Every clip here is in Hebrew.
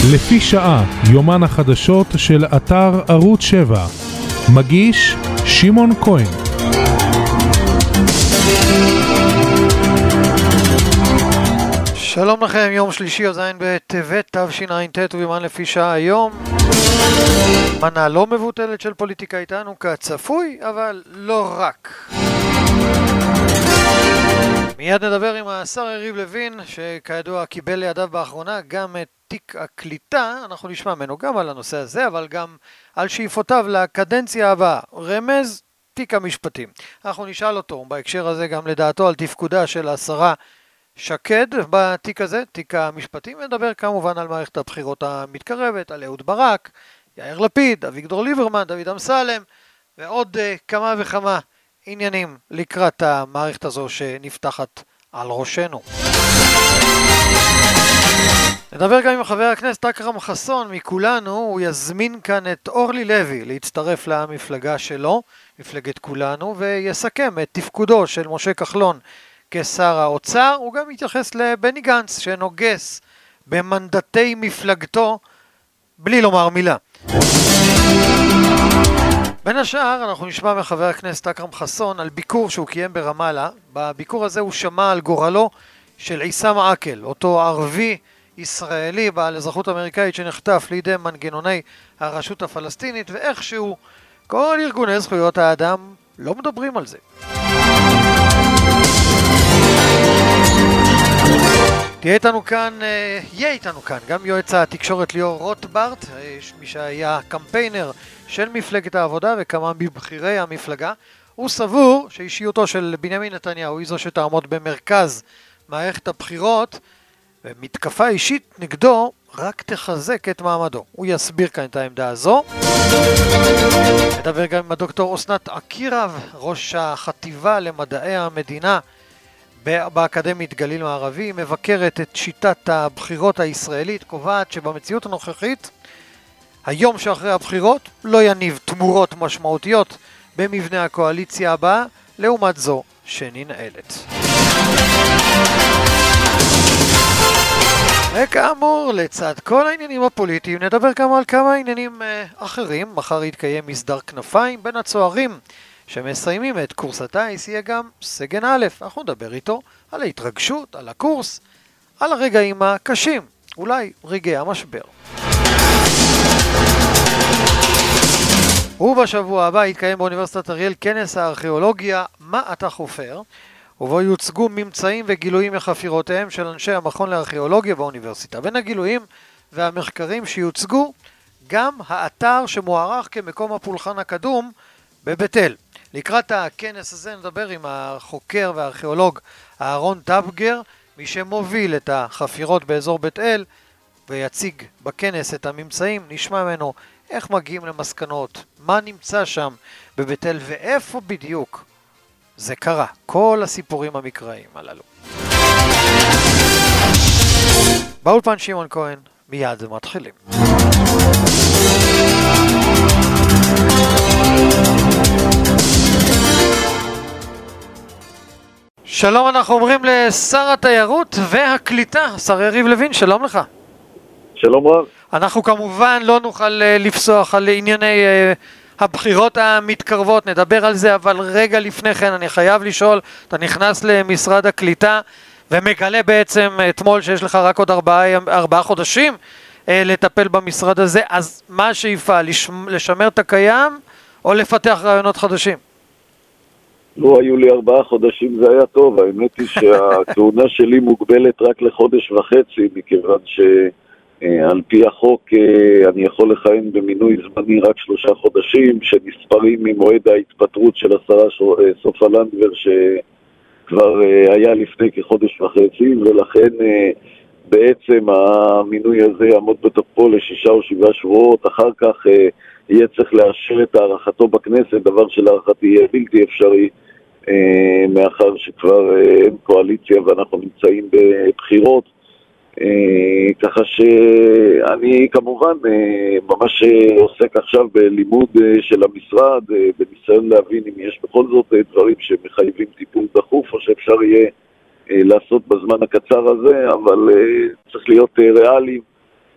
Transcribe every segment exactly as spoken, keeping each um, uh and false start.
לפי שעה, יומן החדשות של אתר ערוץ שבע. מגיש שמעון כהן. שלום לכם, יום שלישי י"ז בטבת תשע"ט וביומן לפי שעה היום. מנה לא מבוטלת של פוליטיקה איתנו כצפוי, אבל לא רק. מיד נדבר עם השר יריב לוין, שכידוע קיבל לידיו באחרונה גם את תיק הקליטה. אנחנו נשמע ממנו גם על הנושא הזה, אבל גם על שאיפותיו לקדנציה הבאה. רמז, תיק המשפטים. אנחנו נשאל אותו בהקשר הזה גם לדעתו על תפקודה של השרה שקד בתיק הזה, תיק המשפטים, ונדבר כמובן על מערכת הבחירות המתקרבת, על אהוד ברק, יאיר לפיד, אביגדור ליברמן, דוד אמסלם, ועוד uh, כמה וכמה עניינים לקראת המערכת הזו שנפתחת על ראשנו. נדבר גם עם חבר הכנסת אכרם חסון מכולנו. הוא יזמין כאן את אורלי לוי להצטרף למפלגה שלו, מפלגת כולנו, ויסכם את תפקודו של משה כחלון כשר האוצר. הוא גם יתייחס לבני גנץ שנוגס במנדטי מפלגתו בלי לומר מילה. בין השאר אנחנו נשמע מחבר הכנסת אכרם חסון על ביקור שהוא קיים ברמאללה. בביקור הזה הוא שמע על גורלו של עיסאם עקל, אותו ערבי ישראלי בעל אזרחות אמריקאית שנחטף לידי מנגנוני הרשות הפלסטינית, ואיכשהו כל ארגוני זכויות האדם לא מדברים על זה. תהיה איתנו כאן, יהיה איתנו כאן גם יועץ התקשורת ליאור רוטברט, מי שהיה קמפיינר של מפלגת העבודה וכמה מבחירי המפלגה. הוא סבור שאישיותו של בנימין נתניהו היא זו שתעמוד במרכז מערכת הבחירות, ומתקפה אישית נגדו רק תחזק את מעמדו. הוא יסביר כאן את העמדה הזו. נדבר גם עם הדוקטור אסנת אקירב, ראש החטיבה למדעי המדינה באקדמית גליל מערבי, מבקרת את שיטת הבחירות הישראלית, קובעת שבמציאות הנוכחית היום שאחרי הבחירות לא יניב תמורות משמעותיות במבנה הקואליציה הבאה לעומת זו שננהלת. וכאמור, לצד כל העניינים הפוליטיים נדבר גם על כמה עניינים אחרים. מחר יתקיים מסדר כנפיים בין הצוערים שמסיימים את קורס הטייס, יהיה גם סגן א'. אנחנו נדבר איתו על ההתרגשות, על הקורס, על הרגעים הקשים, אולי רגעי המשבר. ובשבוע הבא יתקיים באוניברסיטת אריאל כנס הארכיאולוגיה מה אתה חופר, ובו יוצגו ממצאים וגילויים מחפירותיהם של אנשי המכון לארכיאולוגיה באוניברסיטה. בין הגילויים והמחקרים שיוצגו גם האתר שמוערך כמקום הפולחן הקדום בבית אל. לקראת הכנס הזה נדבר עם החוקר והארכיאולוג אהרון טבגר, מי שמוביל את החפירות באזור בית אל, ויציג בכנס את הממצאים. נשמע ממנו איך מגיעים למסקנות, מה נמצא שם בבית אל ואיפה בדיוק זה קרה, כל הסיפורים המקראיים הללו. באולפן שמעון כהן, מיד מתחילים. שלום, אנחנו אומרים לשר התיירות והקליטה, שר יריב לוין, שלום לך. שלום רב. אנחנו כמובן לא נוכל לפסוח על ענייני הבחירות המתקרבות, נדבר על זה, אבל רגע לפני כן אני חייב לשאול, אתה נכנס למשרד הקליטה ומגלה בעצם אתמול שיש לך רק עוד ארבעה, ארבעה חודשים לטפל במשרד הזה, אז מה השאיפה? לשמר את הקיים או לפתח רעיונות חדשים? לא היו לי ארבעה חודשים, זה היה טוב. האמת היא שהכהונה שלי מוגבלת רק לחודש וחצי, מכיוון שעל פי החוק אני יכול לכהן במינוי זמני רק שלושה חודשים, שנספרים ממועד ההתפטרות של השרה סופה לנדבר, שכבר היה לפני כחודש וחצי, ולכן בעצם המינוי הזה יעמוד בתוקפו לשישה או שבעה שבועות. אחר כך יהיה צריך לאשר את הערכתו בכנסת, דבר שלהערכתי יהיה בלתי אפשרי, מאחר שכבר אין קואליציה ואנחנו נמצאים בבחירות. ככה שאני כמובן ממש עוסק עכשיו בלימוד של המשרד, בניסיון להבין אם יש בכל זאת דברים שמחייבים טיפול דחוף או שאפשר יהיה לעשות בזמן הקצר הזה, אבל צריך להיות ריאליים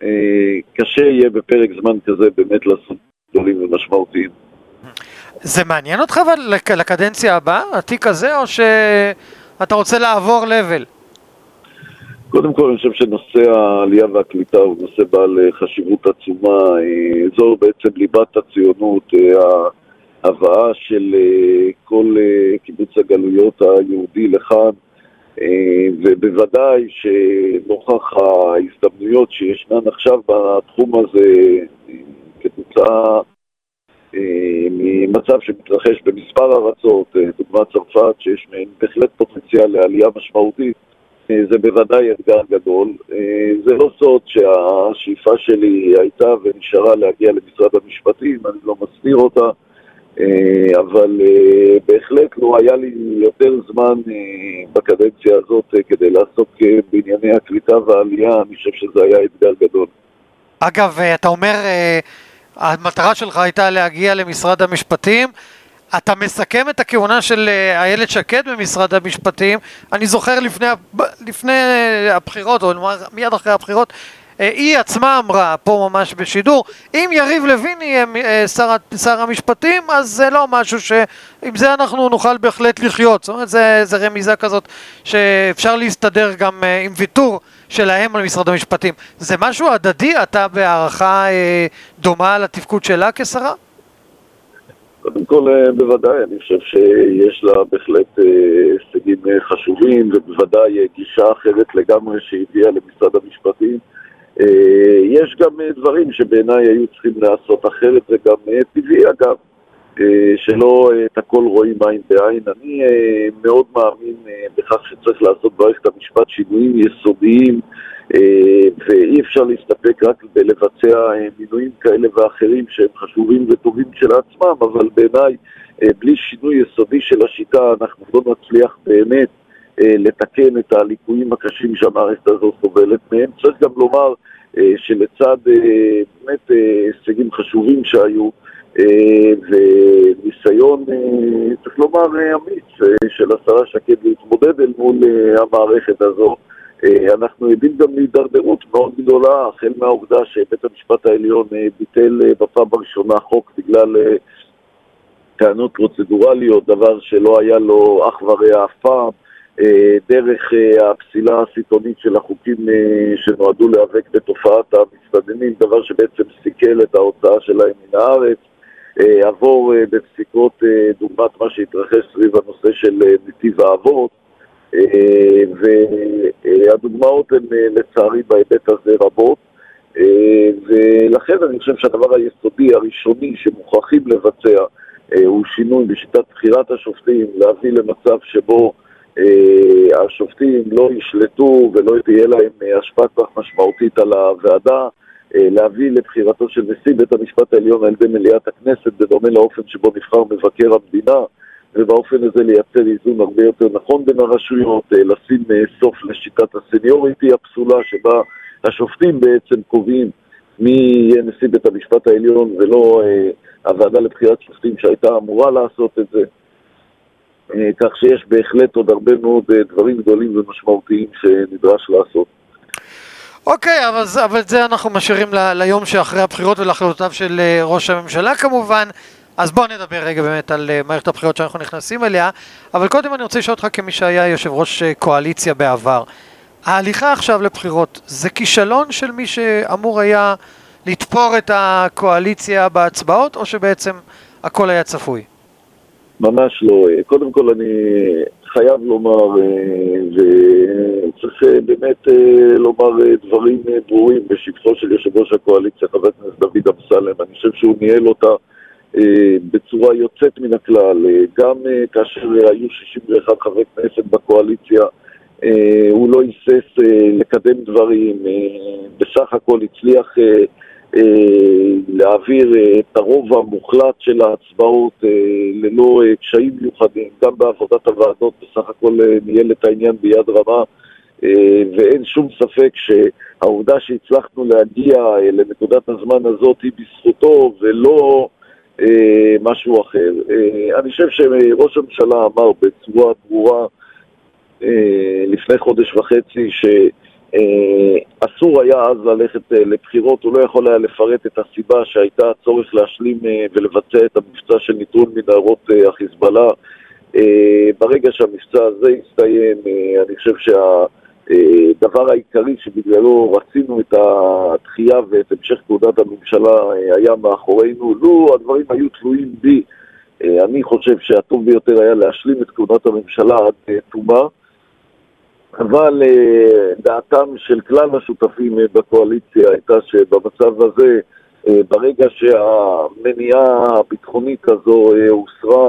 קשה יהיה בפרק זמן כזה באמת לעשות גדולים ומשמעותיים. זה מעניין אותך אבל לקדנציה הבאה, התיק הזה, או שאתה רוצה לעבור לבל? קודם כל אני חושב שנושא העלייה והקליטה הוא נושא בעל חשיבות עצומה, זו בעצם ליבת הציונות, ההבאה של כל קיבוץ הגלויות היהודי לכאן, ובוודאי שנוכח ההזדמנויות שישנן עכשיו בתחום הזה כתוצאה ממצב שמתרחש במספר ארצות, דוגמת צרפת שיש מהן בהחלט פוטנציאל לעלייה משמעותית, זה בוודאי אתגר גדול. זה לא סוד שהשאיפה שלי הייתה ונשארה להגיע למשרד המשפטים, אני לא מסתיר אותה, אבל בהחלט לא היה לי יותר זמן בקדנציה הזאת כדי לעסוק בענייני הקליטה והעלייה, אני חושב שזה היה אתגר גדול. אגב, אתה אומר, המטרה שלך הייתה להגיע למשרד המשפטים, אתה מסכם את הכהונה של איילת שקד במשרד המשפטים, אני זוכר לפני, לפני הבחירות, או מיד אחרי הבחירות, היא עצמה אמרה פה ממש בשידור, אם יריב לוין יהיה שר, שר המשפטים, אז זה לא משהו שעם זה אנחנו נוכל בהחלט לחיות. זאת אומרת, זה, זה רמיזה כזאת שאפשר להסתדר גם עם ויתור שלהם על משרד המשפטים. זה משהו הדדי? אתה בהערכה דומה לתפקוד שלה כשרה? קודם כל, בוודאי, אני חושב שיש לה בהחלט הישגים חשובים, ובוודאי גישה אחרת לגמרי שהביאה למשרד המשפטים. יש גם דברים שבעיניי היו צריכים לעשות אחרת, זה גם טבעי אגב, שלא את הכל רואים עין בעין. אני מאוד מאמין בכך שצריך לעשות במערכת המשפט שינויים יסודיים, ואי אפשר להסתפק רק בלבצע מינויים כאלה ואחרים שהם חשובים וטובים של עצמם, אבל בעיניי בלי שינוי יסודי של השיטה אנחנו לא נצליח באמת לתקן את הליקויים הקשים שהמערכת הזו סובלת מהם. צריך גם לומר שלצד באמת הישגים חשובים שהיו וניסיון, צריך לומר, אמיץ של השרה שקד להתמודד אל מול המערכת הזו, אנחנו יודעים גם להידרדרות מאוד גדולה, החל מהעובדה שבית המשפט העליון ביטל בפעם הראשונה חוק בגלל טענות פרוצדורליות, דבר שלא היה לו אח ורע אף פעם, דרך הפסילה הסיטונית של החוקים שנועדו להיאבק בתופעת המסתננים, דבר שבעצם סיכל את ההוצאה שלהם מן הארץ, עבור בפסיקות דוגמת מה שהתרחש סביב הנושא של נתיב האבות, והדוגמאות הן לצערי בהיבט הזה רבות, ולכן אני חושב שהדבר היסודי הראשוני שמוכרחים לבצע הוא שינוי בשיטת בחירת השופטים, להביא למצב שבו השופטים לא ישלטו ולא תהיה להם השפעה כך משמעותית על הוועדה, להביא לבחירתו של נשיא בית המשפט העליון על ידי מליאת הכנסת בדומה לאופן שבו נבחר מבקר המדינה, ובאופן הזה לייצר איזון הרבה יותר נכון בין הרשויות, לשים סוף לשיטת הסניוריטי הפסולה שבה השופטים בעצם קובעים מי יהיה נשיא בית המשפט העליון ולא הוועדה לבחירת שופטים שהייתה אמורה לעשות את זה. כך שיש בהחלט עוד הרבה מאוד דברים גדולים ומשמעותיים שנדרש לעשות. אוקיי, okay, אבל, אבל זה אנחנו משאירים ל, ליום שאחרי הבחירות ולהחלטותיו של ראש הממשלה כמובן. אז בואו נדבר רגע באמת על מערכת הבחירות שאנחנו נכנסים אליה, אבל קודם אני רוצה לשאול אותך כמי שהיה יושב ראש קואליציה בעבר. ההליכה עכשיו לבחירות זה כישלון של מי שאמור היה לתפור את הקואליציה בהצבעות, או שבעצם הכל היה צפוי? ממש לא. קודם כל אני חייב לומר, וצריך באמת לומר דברים ברורים בשבחו של יושב ראש הקואליציה, חבר הכנסת דוד אמסלם. אני חושב שהוא ניהל אותה בצורה יוצאת מן הכלל, גם כאשר היו שישים ואחד חברי כנסת בקואליציה, הוא לא היסס לקדם דברים, בסך הכל הצליח להעביר את הרוב המוחלט של ההצבעות ללא קשיים מיוחדים, גם בעבודת הוועדות בסך הכל ניהל את העניין ביד רמה, ואין שום ספק שהעובדה שהצלחנו להגיע לנקודת הזמן הזאת היא בזכותו ולא משהו אחר. אני חושב שראש הממשלה אמר בצורה ברורה לפני חודש וחצי אסור היה אז ללכת לבחירות, הוא לא יכול היה לפרט את הסיבה שהייתה צורך להשלים ולבצע את המבצע של ניטרול מנהרות החיזבאללה. ברגע שהמבצע הזה הסתיים, אני חושב שהדבר העיקרי שבגללו רצינו את הדחייה ואת המשך כהונת הממשלה היה מאחורינו. לו הדברים היו תלויים בי, אני חושב שהטוב ביותר היה להשלים את כהונת הממשלה עד תומה, אבל דעתם של כלל השותפים בקואליציה הייתה שבמצב הזה, ברגע שהמניעה הביטחונית הזו הוסרה,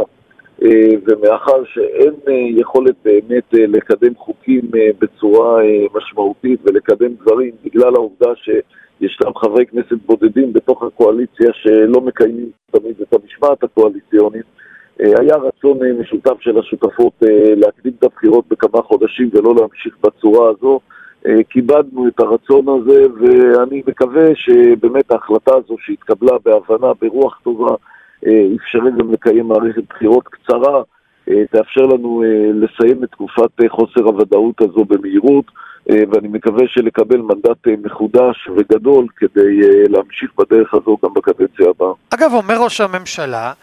ומאחר שאין יכולת באמת לקדם חוקים בצורה משמעותית ולקדם דברים בגלל העובדה שישנם חברי כנסת בודדים בתוך הקואליציה שלא מקיימים תמיד את המשמעת הקואליציונית, היה רצון משותף של השותפות להקדים את הבחירות בכמה חודשים ולא להמשיך בצורה הזו. קיבלנו את הרצון הזה, ואני מקווה שבאמת ההחלטה הזו שהתקבלה בהבנה, ברוח טובה, אפשרי גם לקיים מערכת בחירות קצרה, תאפשר לנו לסיים את תקופת חוסר הוודאות הזו במהירות, ואני מקווה שלקבל מנדט מחודש וגדול כדי להמשיך בדרך הזו גם בקדנציה הבאה. אגב, אומר ראש הממשלה,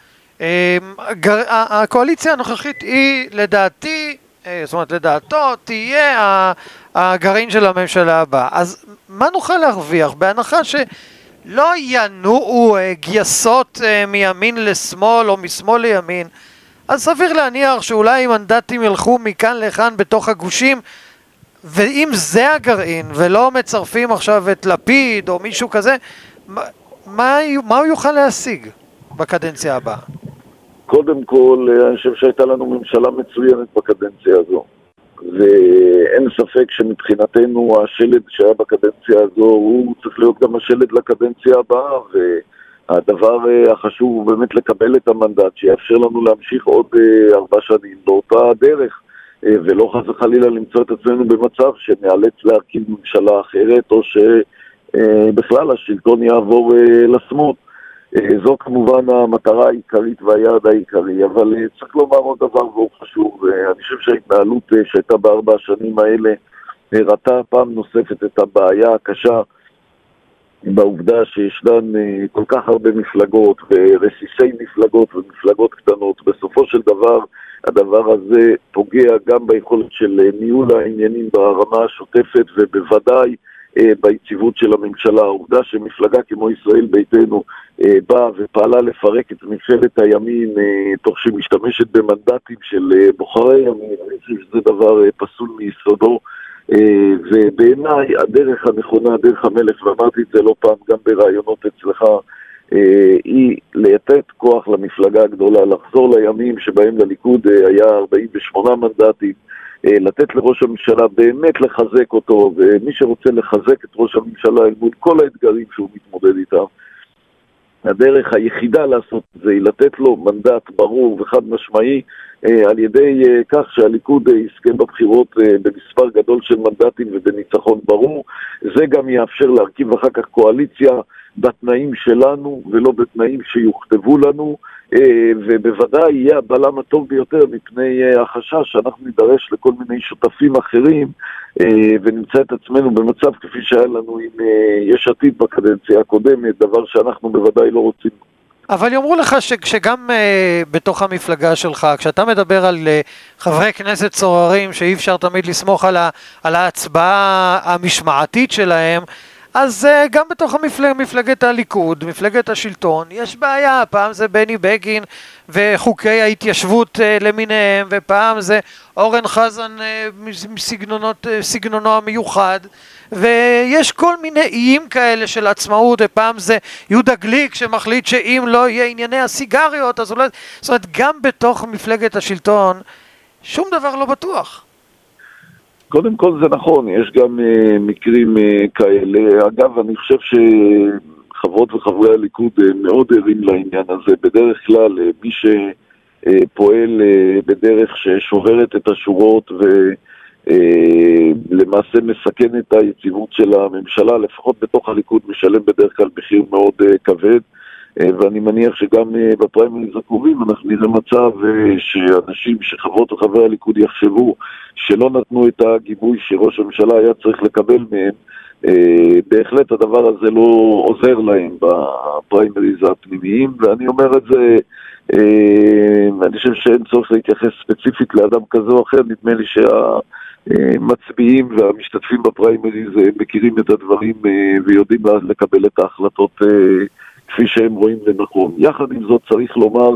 הקואליציה הנוכחית היא לדעתי, זאת אומרת לדעתו, תהיה הגרעין של הממשלה הבאה. אז מה נוכל להרוויח בהנחה שלא ינועו גייסות מימין לשמאל או משמאל לימין? אז סביר להניח שאולי מנדטים ילכו מכאן לכאן בתוך הגושים, ואם זה הגרעין ולא מצרפים עכשיו את לפיד או מישהו כזה, מה, מה הוא יוכל להשיג בקדנציה הבאה? קודם כל, אני חושב שהייתה לנו ממשלה מצוינת בקדנציה הזו, ואין ספק שמבחינתנו השלד שהיה בקדנציה הזו הוא צריך להיות גם השלד לקדנציה הבאה, והדבר החשוב הוא באמת לקבל את המנדט שיאפשר לנו להמשיך עוד ארבע שנים באותה דרך, ולא חס וחלילה למצוא את עצמנו במצב שנאלץ להרכיב ממשלה אחרת, או שבכלל השלטון יעבור לשמאל. זו כמובן המטרה העיקרית והיעד העיקרי, אבל צריך לומר עוד דבר והוא חשוב. אני חושב שההתנהלות שהייתה בארבע השנים האלה הראתה פעם נוספת את הבעיה הקשה בעובדה שישנן כל כך הרבה מפלגות ורסיסי מפלגות ומפלגות קטנות. בסופו של דבר הדבר הזה פוגע גם ביכולת של ניהול העניינים ברמה השוטפת ובוודאי ביציבות של הממשלה. העובדה שמפלגה כמו ישראל ביתנו באה ופעלה לפרק את ממשלת הימין תוך שמשתמשת במנדטים של בוחרי ימין, אני חושב שזה דבר פסול מיסודו, ובעיניי הדרך הנכונה, דרך המלך, ואמרתי את זה לא פעם גם ברעיונות אצלך, היא לתת כוח למפלגה הגדולה, לחזור לימים שבהם לליכוד היה ארבעים ושמונה מנדטים, לתת לראש הממשלה באמת לחזק אותו, ומי שרוצה לחזק את ראש הממשלה אל מול כל האתגרים שהוא מתמודד איתם, הדרך היחידה לעשות זה היא לתת לו מנדט ברור וחד משמעי, על ידי כך שהליכוד יזכה בבחירות במספר גדול של מנדטים ובניצחון ברור. זה גם יאפשר להרכיב אחר כך קואליציה בתנאים שלנו ולא בתנאים שיוכתבו לנו, ובוודאי יהיה הבלם הטוב ביותר מפני החשש שאנחנו נידרש לכל מיני שותפים אחרים ונמצא את עצמנו במצב כפי שהיה לנו עם יש עתיד בקדנציה הקודמת, דבר שאנחנו בוודאי לא רוצים. אבל יאמרו לך שגם uh, בתוך המפלגה שלך, כשאתה מדבר על uh, חברי כנסת צוררים שאי אפשר תמיד לסמוך על, ה, על ההצבעה המשמעתית שלהם, אז uh, גם בתוך המפלג, מפלגת הליכוד, מפלגת השלטון, יש בעיה. פעם זה בני בגין וחוקי ההתיישבות uh, למיניהם, ופעם זה אורן חזן uh, מסגנונות, uh, סגנונו המיוחד, ויש כל מיני איים כאלה של עצמאות, ופעם זה יהודה גליק שמחליט שאם לא יהיה ענייני הסיגריות, אז אולי... זאת אומרת, גם בתוך מפלגת השלטון, שום דבר לא בטוח. קודם כל זה נכון, יש גם uh, מקרים uh, כאלה. אגב, אני חושב שחברות וחברי הליכוד uh, מאוד ערים לעניין הזה. בדרך כלל, uh, מי שפועל uh, בדרך ששוברת את השורות ו... למעשה מסכן את היציבות של הממשלה, לפחות בתוך הליכוד משלם בדרך כלל מחיר מאוד כבד. ואני מניח שגם בפריימריז הקרובים אנחנו נראה מצב שאנשים שחברות וחברי הליכוד יחשבו שלא נתנו את הגיבוי שראש הממשלה היה צריך לקבל מהם. בהחלט הדבר הזה לא עוזר להם בפריימריז הפנימיים, ואני אומר את זה, אני חושב שאין צורך להתייחס ספציפית לאדם כזה או אחר. נדמה לי שהמצביעים והמשתתפים בפריימריז מכירים את הדברים ויודעים לקבל את ההחלטות כפי שהם רואים לנכון. יחד עם זאת צריך לומר,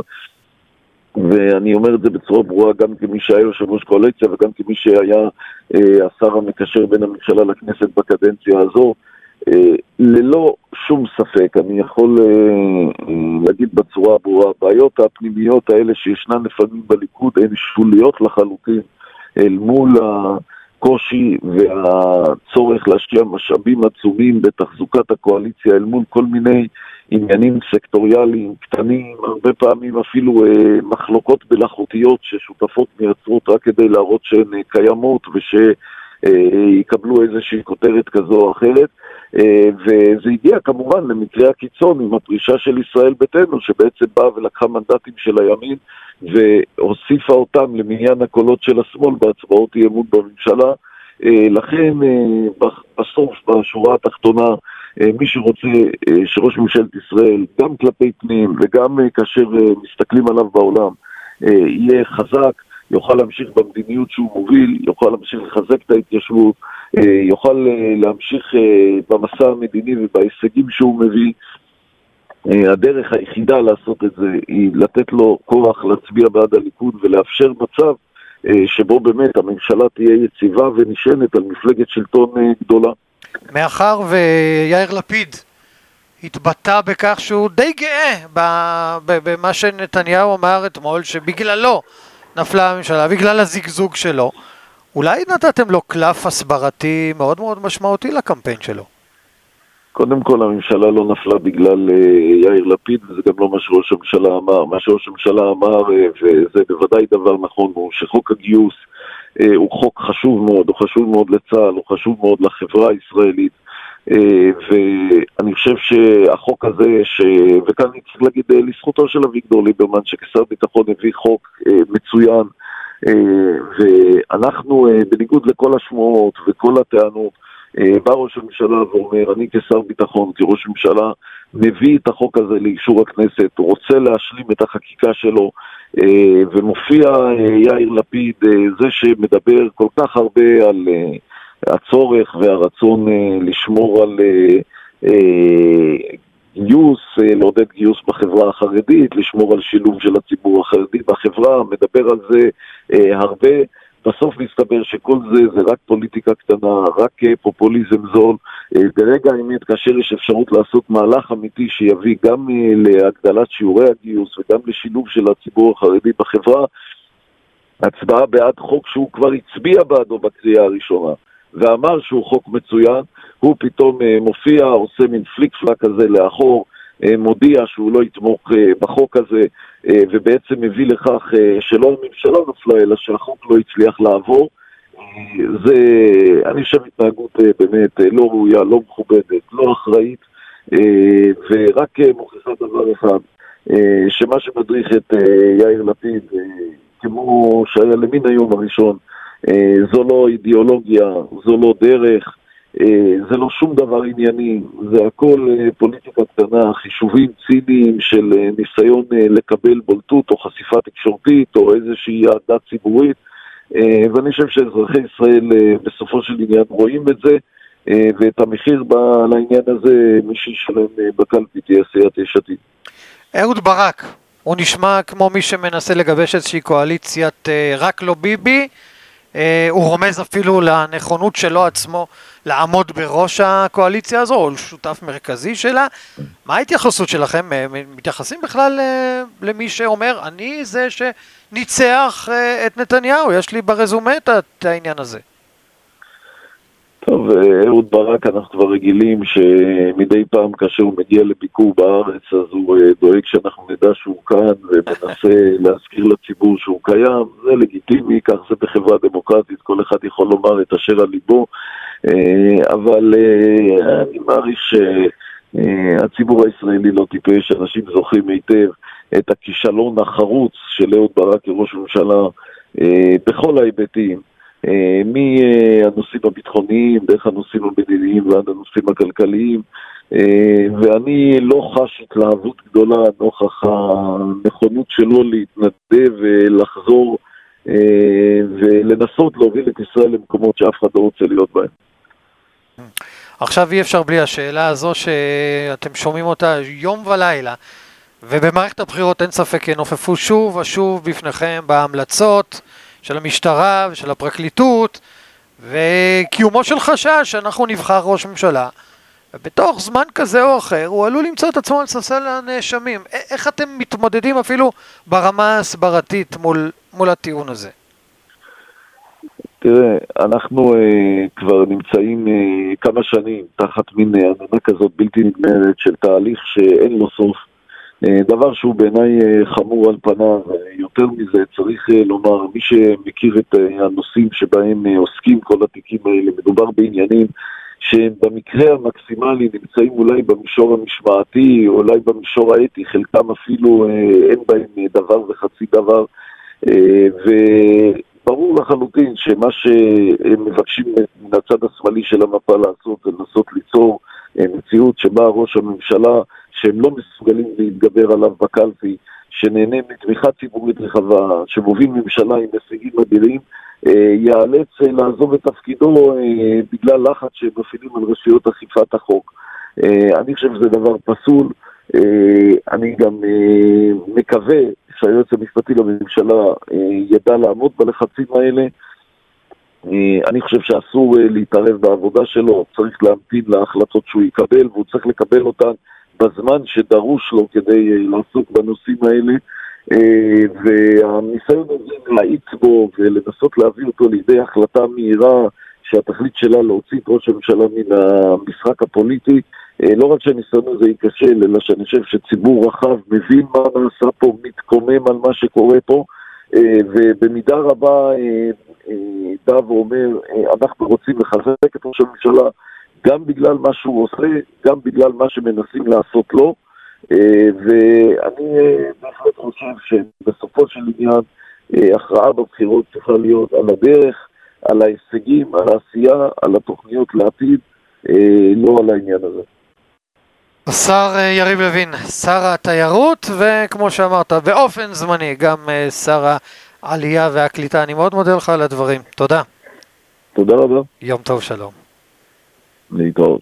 ואני אומר את זה בצורה ברורה גם כמי שהיה יושב ראש קואליציה וגם כמי שהיה אה, השר המקשר בין הממשלה לכנסת בקדנציה הזו, אה, ללא שום ספק, אני יכול אה, אה, להגיד בצורה ברורה, הבעיות הפנימיות האלה שישנן לפעמים בליכוד הן שוליות לחלוטין אל מול הקושי והצורך להשקיע משאבים עצומים בתחזוקת הקואליציה אל מול כל מיני עניינים סקטוריאליים קטנים, הרבה פעמים אפילו אה, מחלוקות מלאכותיות ששותפות מייצרות רק כדי להראות שהן אה, קיימות ושיקבלו אה, איזושהי כותרת כזו או אחרת, אה, וזה הגיע כמובן למקרה הקיצון עם הפרישה של ישראל ביתנו, שבעצם באה ולקחה מנדטים של הימין והוסיפה אותם למניין הקולות של השמאל בהצבעות אי אמון בממשלה. אה, לכן אה, בסוף בשורה התחתונה מי שרוצה שראש ממשלת ישראל, גם כלפי פנים וגם כאשר מסתכלים עליו בעולם, יהיה חזק, יוכל להמשיך במדיניות שהוא מוביל, יוכל להמשיך לחזק את ההתיישבות, יוכל להמשיך במסע המדיני ובהישגים שהוא מביא. הדרך היחידה לעשות את זה היא לתת לו כוח להצביע בעד הליכוד ולאפשר מצב שבו באמת הממשלה תהיה יציבה ונשענת על מפלגת שלטון גדולה. מאחר ויאיר לפיד התבטא בכך שהוא די גאה במה שנתניהו אמר אתמול, שבגללו נפלה הממשלה, בגלל הזיגזוג שלו, אולי נתתם לו קלף הסברתי מאוד מאוד משמעותי לקמפיין שלו? קודם כל, הממשלה לא נפלה בגלל יאיר לפיד, וזה גם לא מה שראש הממשלה אמר. מה שראש הממשלה אמר, וזה בוודאי דבר נכון, הוא שחוק הגיוס הוא חוק חשוב מאוד, הוא חשוב מאוד לצה"ל, הוא חשוב מאוד לחברה הישראלית, ואני חושב שהחוק הזה, ש... וכאן אני צריך להגיד לזכותו של אביגדור ליברמן, שכשר ביטחון הביא חוק מצוין, ואנחנו בניגוד לכל השמועות וכל הטענות, בא ראש הממשלה ואומר, אני כשר ביטחון, כראש ממשלה, מביא את החוק הזה לאישור הכנסת, הוא רוצה להשלים את החקיקה שלו, ומופיע יאיר לפיד, זה שמדבר כל כך הרבה על הצורך והרצון לשמור על גיוס, לעודד גיוס בחברה החרדית, לשמור על שילוב של הציבור החרדי בחברה, מדבר על זה הרבה. בסוף מסתבר שכל זה זה רק פוליטיקה קטנה, רק פופוליזם זול. ברגע האמת, כאשר יש אפשרות לעשות מהלך אמיתי שיביא גם להגדלת שיעורי הגיוס וגם לשילוב של הציבור החרדי בחברה, הצבעה בעד חוק שהוא כבר הצביע בעדו בקריאה הראשונה ואמר שהוא חוק מצוין, הוא פתאום מופיע, עושה מין פליק פלק כזה לאחור, מודיע שהוא לא יתמוך בחוק הזה, ובעצם מביא לכך שלא הממשלה נפלה, אלא שהחוק לא הצליח לעבור. זה, אני חושב, התנהגות באמת לא ראויה, לא מכובדת, לא אחראית, ורק מוכיחה דבר אחד, שמה שמדריך את יאיר לפיד, כמו שהיה למין היום הראשון, זו לא אידיאולוגיה, זו לא דרך, זה לא שום דבר ענייני, זה הכל פוליטיקה קטנה, חישובים ציניים של ניסיון לקבל בולטות או חשיפה תקשורתית או איזושהי יעדה ציבורית, ואני חושב שאזרחי ישראל בסופו של עניין רואים את זה, ואת המחיר לעניין הזה מי שישלם בקלפי תהיה סיעת יש עתיד. אהוד ברק, הוא נשמע כמו מי שמנסה לגבש איזושהי קואליציית רק לא ביבי, הוא רומז אפילו לנכונות שלו עצמו לעמוד בראש הקואליציה הזו, או שותף מרכזי שלה. מה ההתייחסות שלכם? מתייחסים בכלל למי שאומר, אני זה שניצח את נתניהו, יש לי ברזומה את העניין הזה? טוב, אהוד ברק, אנחנו כבר רגילים שמדי פעם כאשר הוא מגיע לביקור בארץ, אז הוא דואג שאנחנו נדע שהוא כאן ומנסה להזכיר לציבור שהוא קיים. זה לגיטימי, כך זה בחברה דמוקרטית, כל אחד יכול לומר את אשר על ליבו, אבל אני מעריך הציבור הישראלי לא טיפש, אנשים זוכרים היטב את הכישלון החרוץ של אהוד ברק כראש ממשלה בכל ההיבטים, מהנושאים הביטחוניים, דרך הנושאים המדיניים ועד הנושאים הכלכליים, ואני לא חש התלהבות גדולה נוכח הנכונות שלו להתנדב ולחזור ולנסות להוביל את ישראל למקומות שאף אחד לא רוצה להיות בהם. עכשיו אי אפשר בלי השאלה הזו שאתם שומעים אותה יום ולילה, ובמערכת הבחירות אין ספק ינופפו שוב ושוב בפניכם בהמלצות של המשטרה ושל הפרקליטות, וקיומו של חשש שאנחנו נבחר ראש ממשלה, ובתוך זמן כזה או אחר הוא עלול למצוא את עצמו על ספסל הנאשמים. איך אתם מתמודדים אפילו ברמה ההסברתית מול, מול הטיעון הזה? תראה, אנחנו אה, כבר נמצאים אה, כמה שנים תחת מין עננה כזאת בלתי נגמרת של תהליך שאין לו סוף, אה, דבר שהוא בעיניי אה, חמור על פניו. יותר מזה צריך אה, לומר, מי שמכיר את אה, הנושאים שבהם אה, עוסקים כל התיקים האלה, מדובר בעניינים שבמקרה המקסימלי נמצאים אולי במישור המשמעתי, אולי במישור האתי, חלקם אפילו אה, אין בהם אה, דבר וחצי דבר, אה, ו... ברור לחלוטין שמה שמבקשים מן הצד השמאלי של המפה לעשות זה לנסות ליצור מציאות שבה ראש הממשלה שהם לא מסוגלים להתגבר עליו בקלפי, שנהנה מתמיכה ציבורית רחבה, שמוביל ממשלה עם הישגים אדירים, יאלץ לעזוב את תפקידו בגלל לחץ שמפעילים על רשויות אכיפת החוק. אני חושב שזה דבר פסול. אני גם מקווה שהיועץ המשפטי לממשלה ידע לעמוד בלחצים האלה. אני חושב שאסור להתערב בעבודה שלו, צריך להמתין להחלטות שהוא יקבל, והוא צריך לקבל אותן בזמן שדרוש לו כדי לעסוק בנושאים האלה, והניסיון הזה להאיץ בו ולנסות להביא אותו לידי החלטה מהירה שהתכלית שלה להוציא את ראש הממשלה מן המשחק הפוליטי, לא רק שהניסיון הזה ייכשל, אלא שאני חושב שציבור רחב מבין מה נעשה פה, מתקומם על מה שקורה פה, ובמידה רבה דע ואומר, אנחנו רוצים לחזק את ראש הממשלה גם בגלל מה שהוא עושה, גם בגלל מה שמנסים לעשות לו, ואני בהחלט חושב שבסופו של עניין הכרעה בבחירות צריכה להיות על הדרך, על ההישגים, על העשייה, על התוכניות לעתיד, לא על העניין הזה. השר יריב לוין, שר התיירות, וכמו שאמרת, באופן זמני, גם שר העלייה והקליטה. אני מאוד מודה לך על הדברים. תודה. תודה רבה. יום טוב, שלום. להתראות.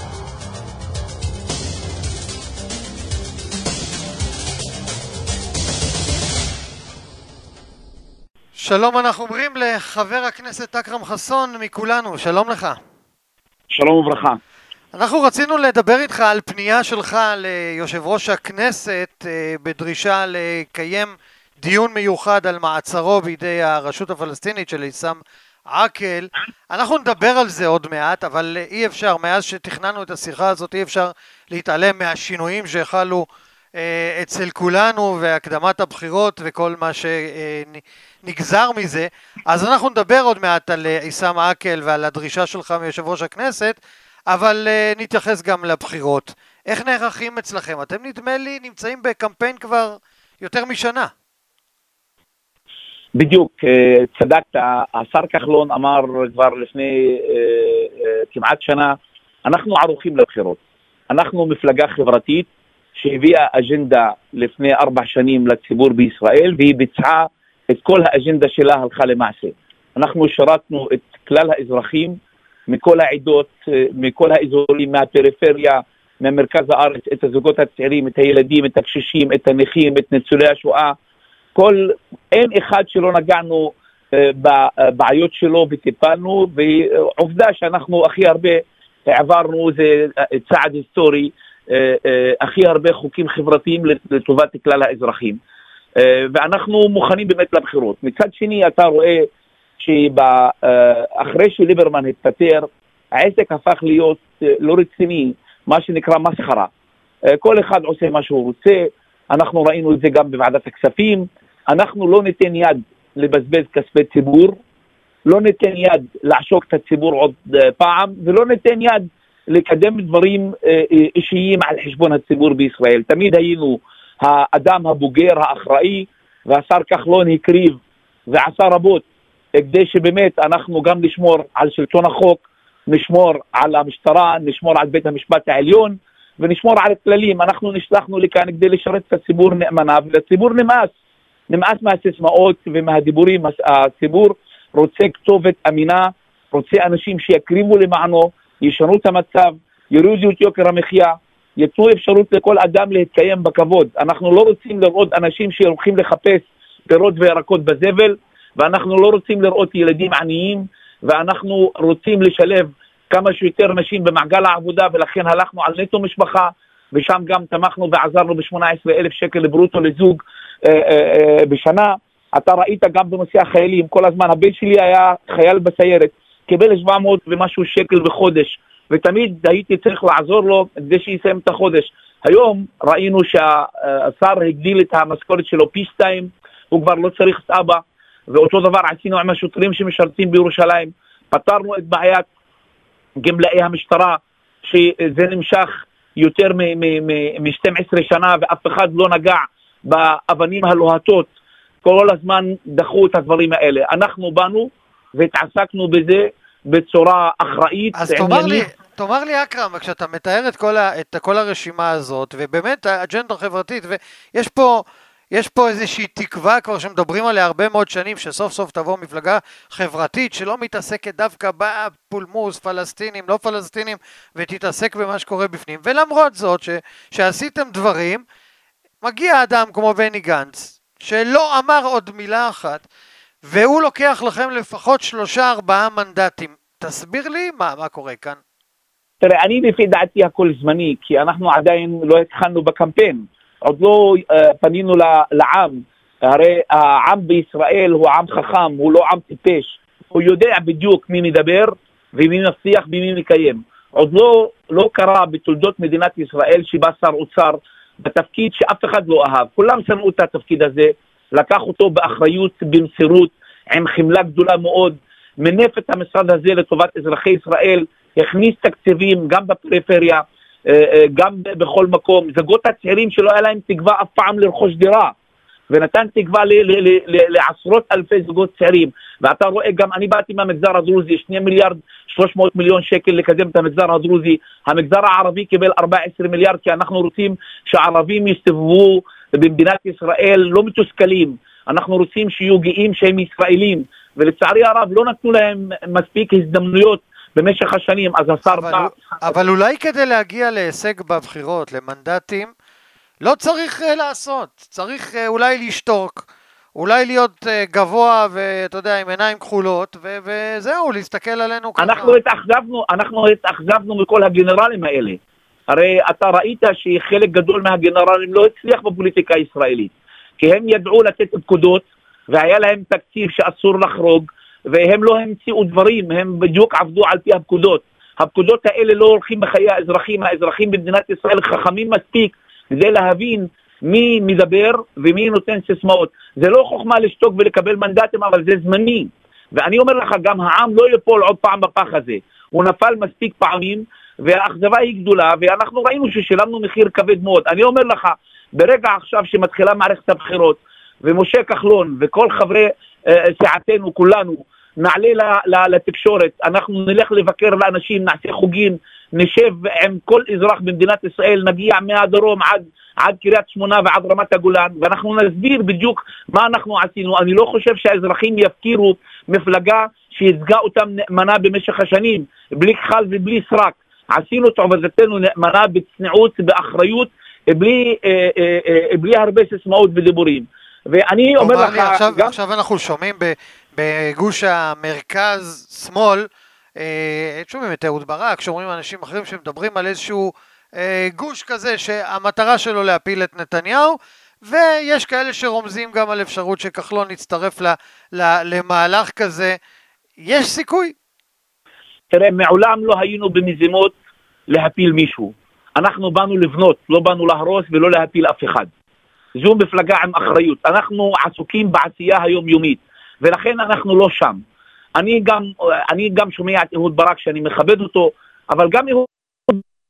שלום, אנחנו אומרים לחבר הכנסת אכרם חסון מכולנו. שלום לך. שלום וברכה. אנחנו רצינו לדבר איתך על פנייה שלך ליושב ראש הכנסת בדרישה לקיים דיון מיוחד על מעצרו בידי הרשות הפלסטינית של עיסאם עקל. אנחנו נדבר על זה עוד מעט, אבל אי אפשר, מאז שתכננו את השיחה הזאת, אי אפשר להתעלם מהשינויים שהחלו אצל כולנו והקדמת הבחירות וכל מה שנגזר מזה. אז אנחנו נדבר עוד מעט על עיסאם עקל ועל הדרישה שלך מיושב ראש הכנסת, אבל uh, נתייחס גם לבחירות. איך נערכים אצלכם? אתם נדמה לי נמצאים בקמפיין כבר יותר משנה. בדיוק, צדקת, השר כחלון אמר כבר לפני uh, uh, כמעט שנה, אנחנו ערוכים לבחירות. אנחנו מפלגה חברתית שהביאה אג'נדה לפני ארבע שנים לציבור בישראל, והיא ביצעה את כל האג'נדה שלה הלכה למעשה. אנחנו שרתנו את כלל האזרחים, מכל העדות, מכל האזורים, מהפריפריה, מהמרכז הארץ, את הזוגות הצעירים, את הילדים, את הקשישים, את הנכים, את ניצולי השואה. כל, אין אחד שלא נגענו בבעיות שלו וטיפלנו, ועובדה שאנחנו הכי הרבה העברנו, זה צעד היסטורי, הכי הרבה חוקים חברתיים לטובת כלל האזרחים. ואנחנו מוכנים באמת לבחירות. מצד שני, אתה רואה שאחרי שליברמן התפטר, העסק הפך להיות לא רציני, מה שנקרא מסחרה. כל אחד עושה מה שהוא רוצה, אנחנו ראינו את זה גם בוועדת הכספים, אנחנו לא ניתן יד לבזבז כספי ציבור, לא ניתן יד לעשוק את הציבור עוד פעם, ולא ניתן יד לקדם דברים אישיים על חשבון הציבור בישראל. תמיד היינו האדם הבוגר, האחראי, והשר כחלון הקריב ועשה רבות כדי שבאמת אנחנו גם נשמור על שלטון החוק, נשמור על המשטרה, נשמור על בית המשפט העליון, ונשמור על הכללים. אנחנו נשלחנו לכאן כדי לשרת את הציבור נאמנה, ולציבור נמאס. נמאס מהסיסמאות ומהדיבורים. הציבור רוצה כתובת אמינה, רוצה אנשים שיקריבו למענו, ישנו את המצב, יורידו את יוקר המחיה, יתנו אפשרות לכל אדם להתקיים בכבוד. אנחנו לא רוצים לראות אנשים שהולכים לחפש פירות וירקות בזבל, ואנחנו לא רוצים לראות ילדים עניים, ואנחנו רוצים לשלב כמה שיותר נשים במעגל העבודה, ולכן הלכנו על נטו משפחה, ושם גם תמכנו ועזרנו ב-שמונה עשרה אלף שקל ברוטו לזוג אה, אה, אה, בשנה. אתה ראית גם בנושא החיילים, כל הזמן הבן שלי היה חייל בסיירת, קיבל שבע מאות ומשהו שקל בחודש, ותמיד הייתי צריך לעזור לו כדי שיסיים את החודש. היום ראינו שהשר הגדיל את המשכורת שלו פי שתיים, הוא כבר לא צריך את אבא, ואותו דבר עשינו עם השוטרים שמשרתים בירושלים, פתרנו את בעיית גמלאי המשטרה, שזה נמשך יותר מ-שתים עשרה שנה, ואף אחד לא נגע באבנים הלוהטות, כל הזמן דחו את הדברים האלה. אנחנו באנו והתעסקנו בזה בצורה אחראית. אז תאמר לי, תאמר לי אכרם, כשאתה מתאר את כל, ה, את כל הרשימה הזאת, ובאמת האג'נדה חברתית, ויש פה, יש פה איזושהי תקווה כבר שמדברים עליה הרבה מאוד שנים, שסוף סוף תבוא מפלגה חברתית, שלא מתעסקת דווקא בפולמוס, פלסטינים, לא פלסטינים, ותתעסק במה שקורה בפנים. ולמרות זאת, ש, שעשיתם דברים, מגיע אדם כמו בני גנץ, שלא אמר עוד מילה אחת, והוא לוקח לכם לפחות שלושה ארבעה מנדטים. תסביר לי מה, מה קורה כאן. תראה, אני לפי דעתי הכל זמני, כי אנחנו עדיין לא התחלנו בקמפיין. עוד לא uh, פנינו לעם. הרי העם בישראל הוא עם חכם, הוא לא עם טיפש. הוא יודע בדיוק מי מדבר ומי מבטיח ומי מקיים. עוד לא, לא קרה בתולדות מדינת ישראל שבא שר אוצר בתפקיד שאף אחד לא אהב. כולם שנאו את התפקיד הזה, לקח אותו באחריות, במסירות, עם חמלה גדולה מאוד, מנף את המשרד הזה לטובת אזרחי ישראל, הכניס תקציבים גם בפריפריה, גם בכל מקום, זוגות הצעירים שלא היה להם תקווה אף פעם לרכוש דירה, ונתן תקווה לעשרות אלפי זוגות צעירים. ואתה רואה גם, אני באתי מהמגזר הדרוזי, שני מיליארד שלוש מאות מיליון שקל לקדם את המגזר הדרוזי, המגזר הערבי קיבל ארבע עשרה מיליארד, כי אנחנו רוצים שהערבים יסתובבו במדינת ישראל לא מתוסכלים, אנחנו רוצים שיהיו גאים שהם ישראלים, ולצערי הרב לא נתנו להם מספיק הזדמנויות במשך השנים. אז השר אבל, בא... אבל אולי כדי להגיע להישג בבחירות, למנדטים, לא צריך uh, לעשות, צריך uh, אולי לשתוק, אולי להיות uh, גבוה ואתה יודע, עם עיניים כחולות, ו- וזהו, להסתכל עלינו ככה. אנחנו התאכזבנו, אנחנו התאכזבנו מכל הגנרלים האלה. הרי אתה ראית שחלק גדול מהגנרלים לא הצליח בפוליטיקה הישראלית, כי הם ידעו לתת פקודות, והיה להם תקציב שאסור לחרוג, והם לא המציאו דברים, הם בדיוק עבדו על פי הפקודות. הפקודות האלה לא הולכים בחיי האזרחים, האזרחים במדינת ישראל חכמים מספיק, כדי להבין מי מדבר ומי נותן סיסמאות. זה לא חוכמה לשתוק ולקבל מנדטים, אבל זה זמני. ואני אומר לך, גם העם לא יפול עוד פעם בפח הזה. הוא נפל מספיק פעמים, והאכזבה היא גדולה, ואנחנו ראינו ששילמנו מחיר כבד מאוד. אני אומר לך, ברגע עכשיו שמתחילה מערכת הבחירות, ומשה כחלון וכל חברי אה, סיעתנו, כולנו, נעלה לתקשורת, אנחנו נלך לבקר לאנשים, נעשה חוגים, נשב עם כל אזרח במדינת ישראל, נגיע מהדרום עד, עד קריית שמונה ועד רמת הגולן, ואנחנו נסביר בדיוק מה אנחנו עשינו. אני לא חושב שהאזרחים יפקירו מפלגה שיצגה אותם נאמנה במשך השנים, בלי כחל ובלי סרק. עשינו את עבודתנו נאמנה בצניעות, באחריות, בלי, אה, אה, אה, בלי הרבה סיסמאות ודיבורים. ואני אומר לך... עכשיו, גם... עכשיו אנחנו שומעים בגוש המרכז שמאל, אה, שומעים את אהוד ברק, שומעים אנשים אחרים שמדברים על איזשהו אה, גוש כזה שהמטרה שלו להפיל את נתניהו, ויש כאלה שרומזים גם על אפשרות שכחלון יצטרף ל, ל, למהלך כזה. יש סיכוי? תראה, מעולם לא היינו במזימות להפיל מישהו. אנחנו באנו לבנות, לא באנו להרוס ולא להפיל אף אחד. זו מפלגה עם אחריות. אנחנו עסוקים בעשייה היומיומית, ולכן אנחנו לא שם. אני גם, אני גם שומע את אהוד ברק שאני מכבד אותו, אבל גם אהוד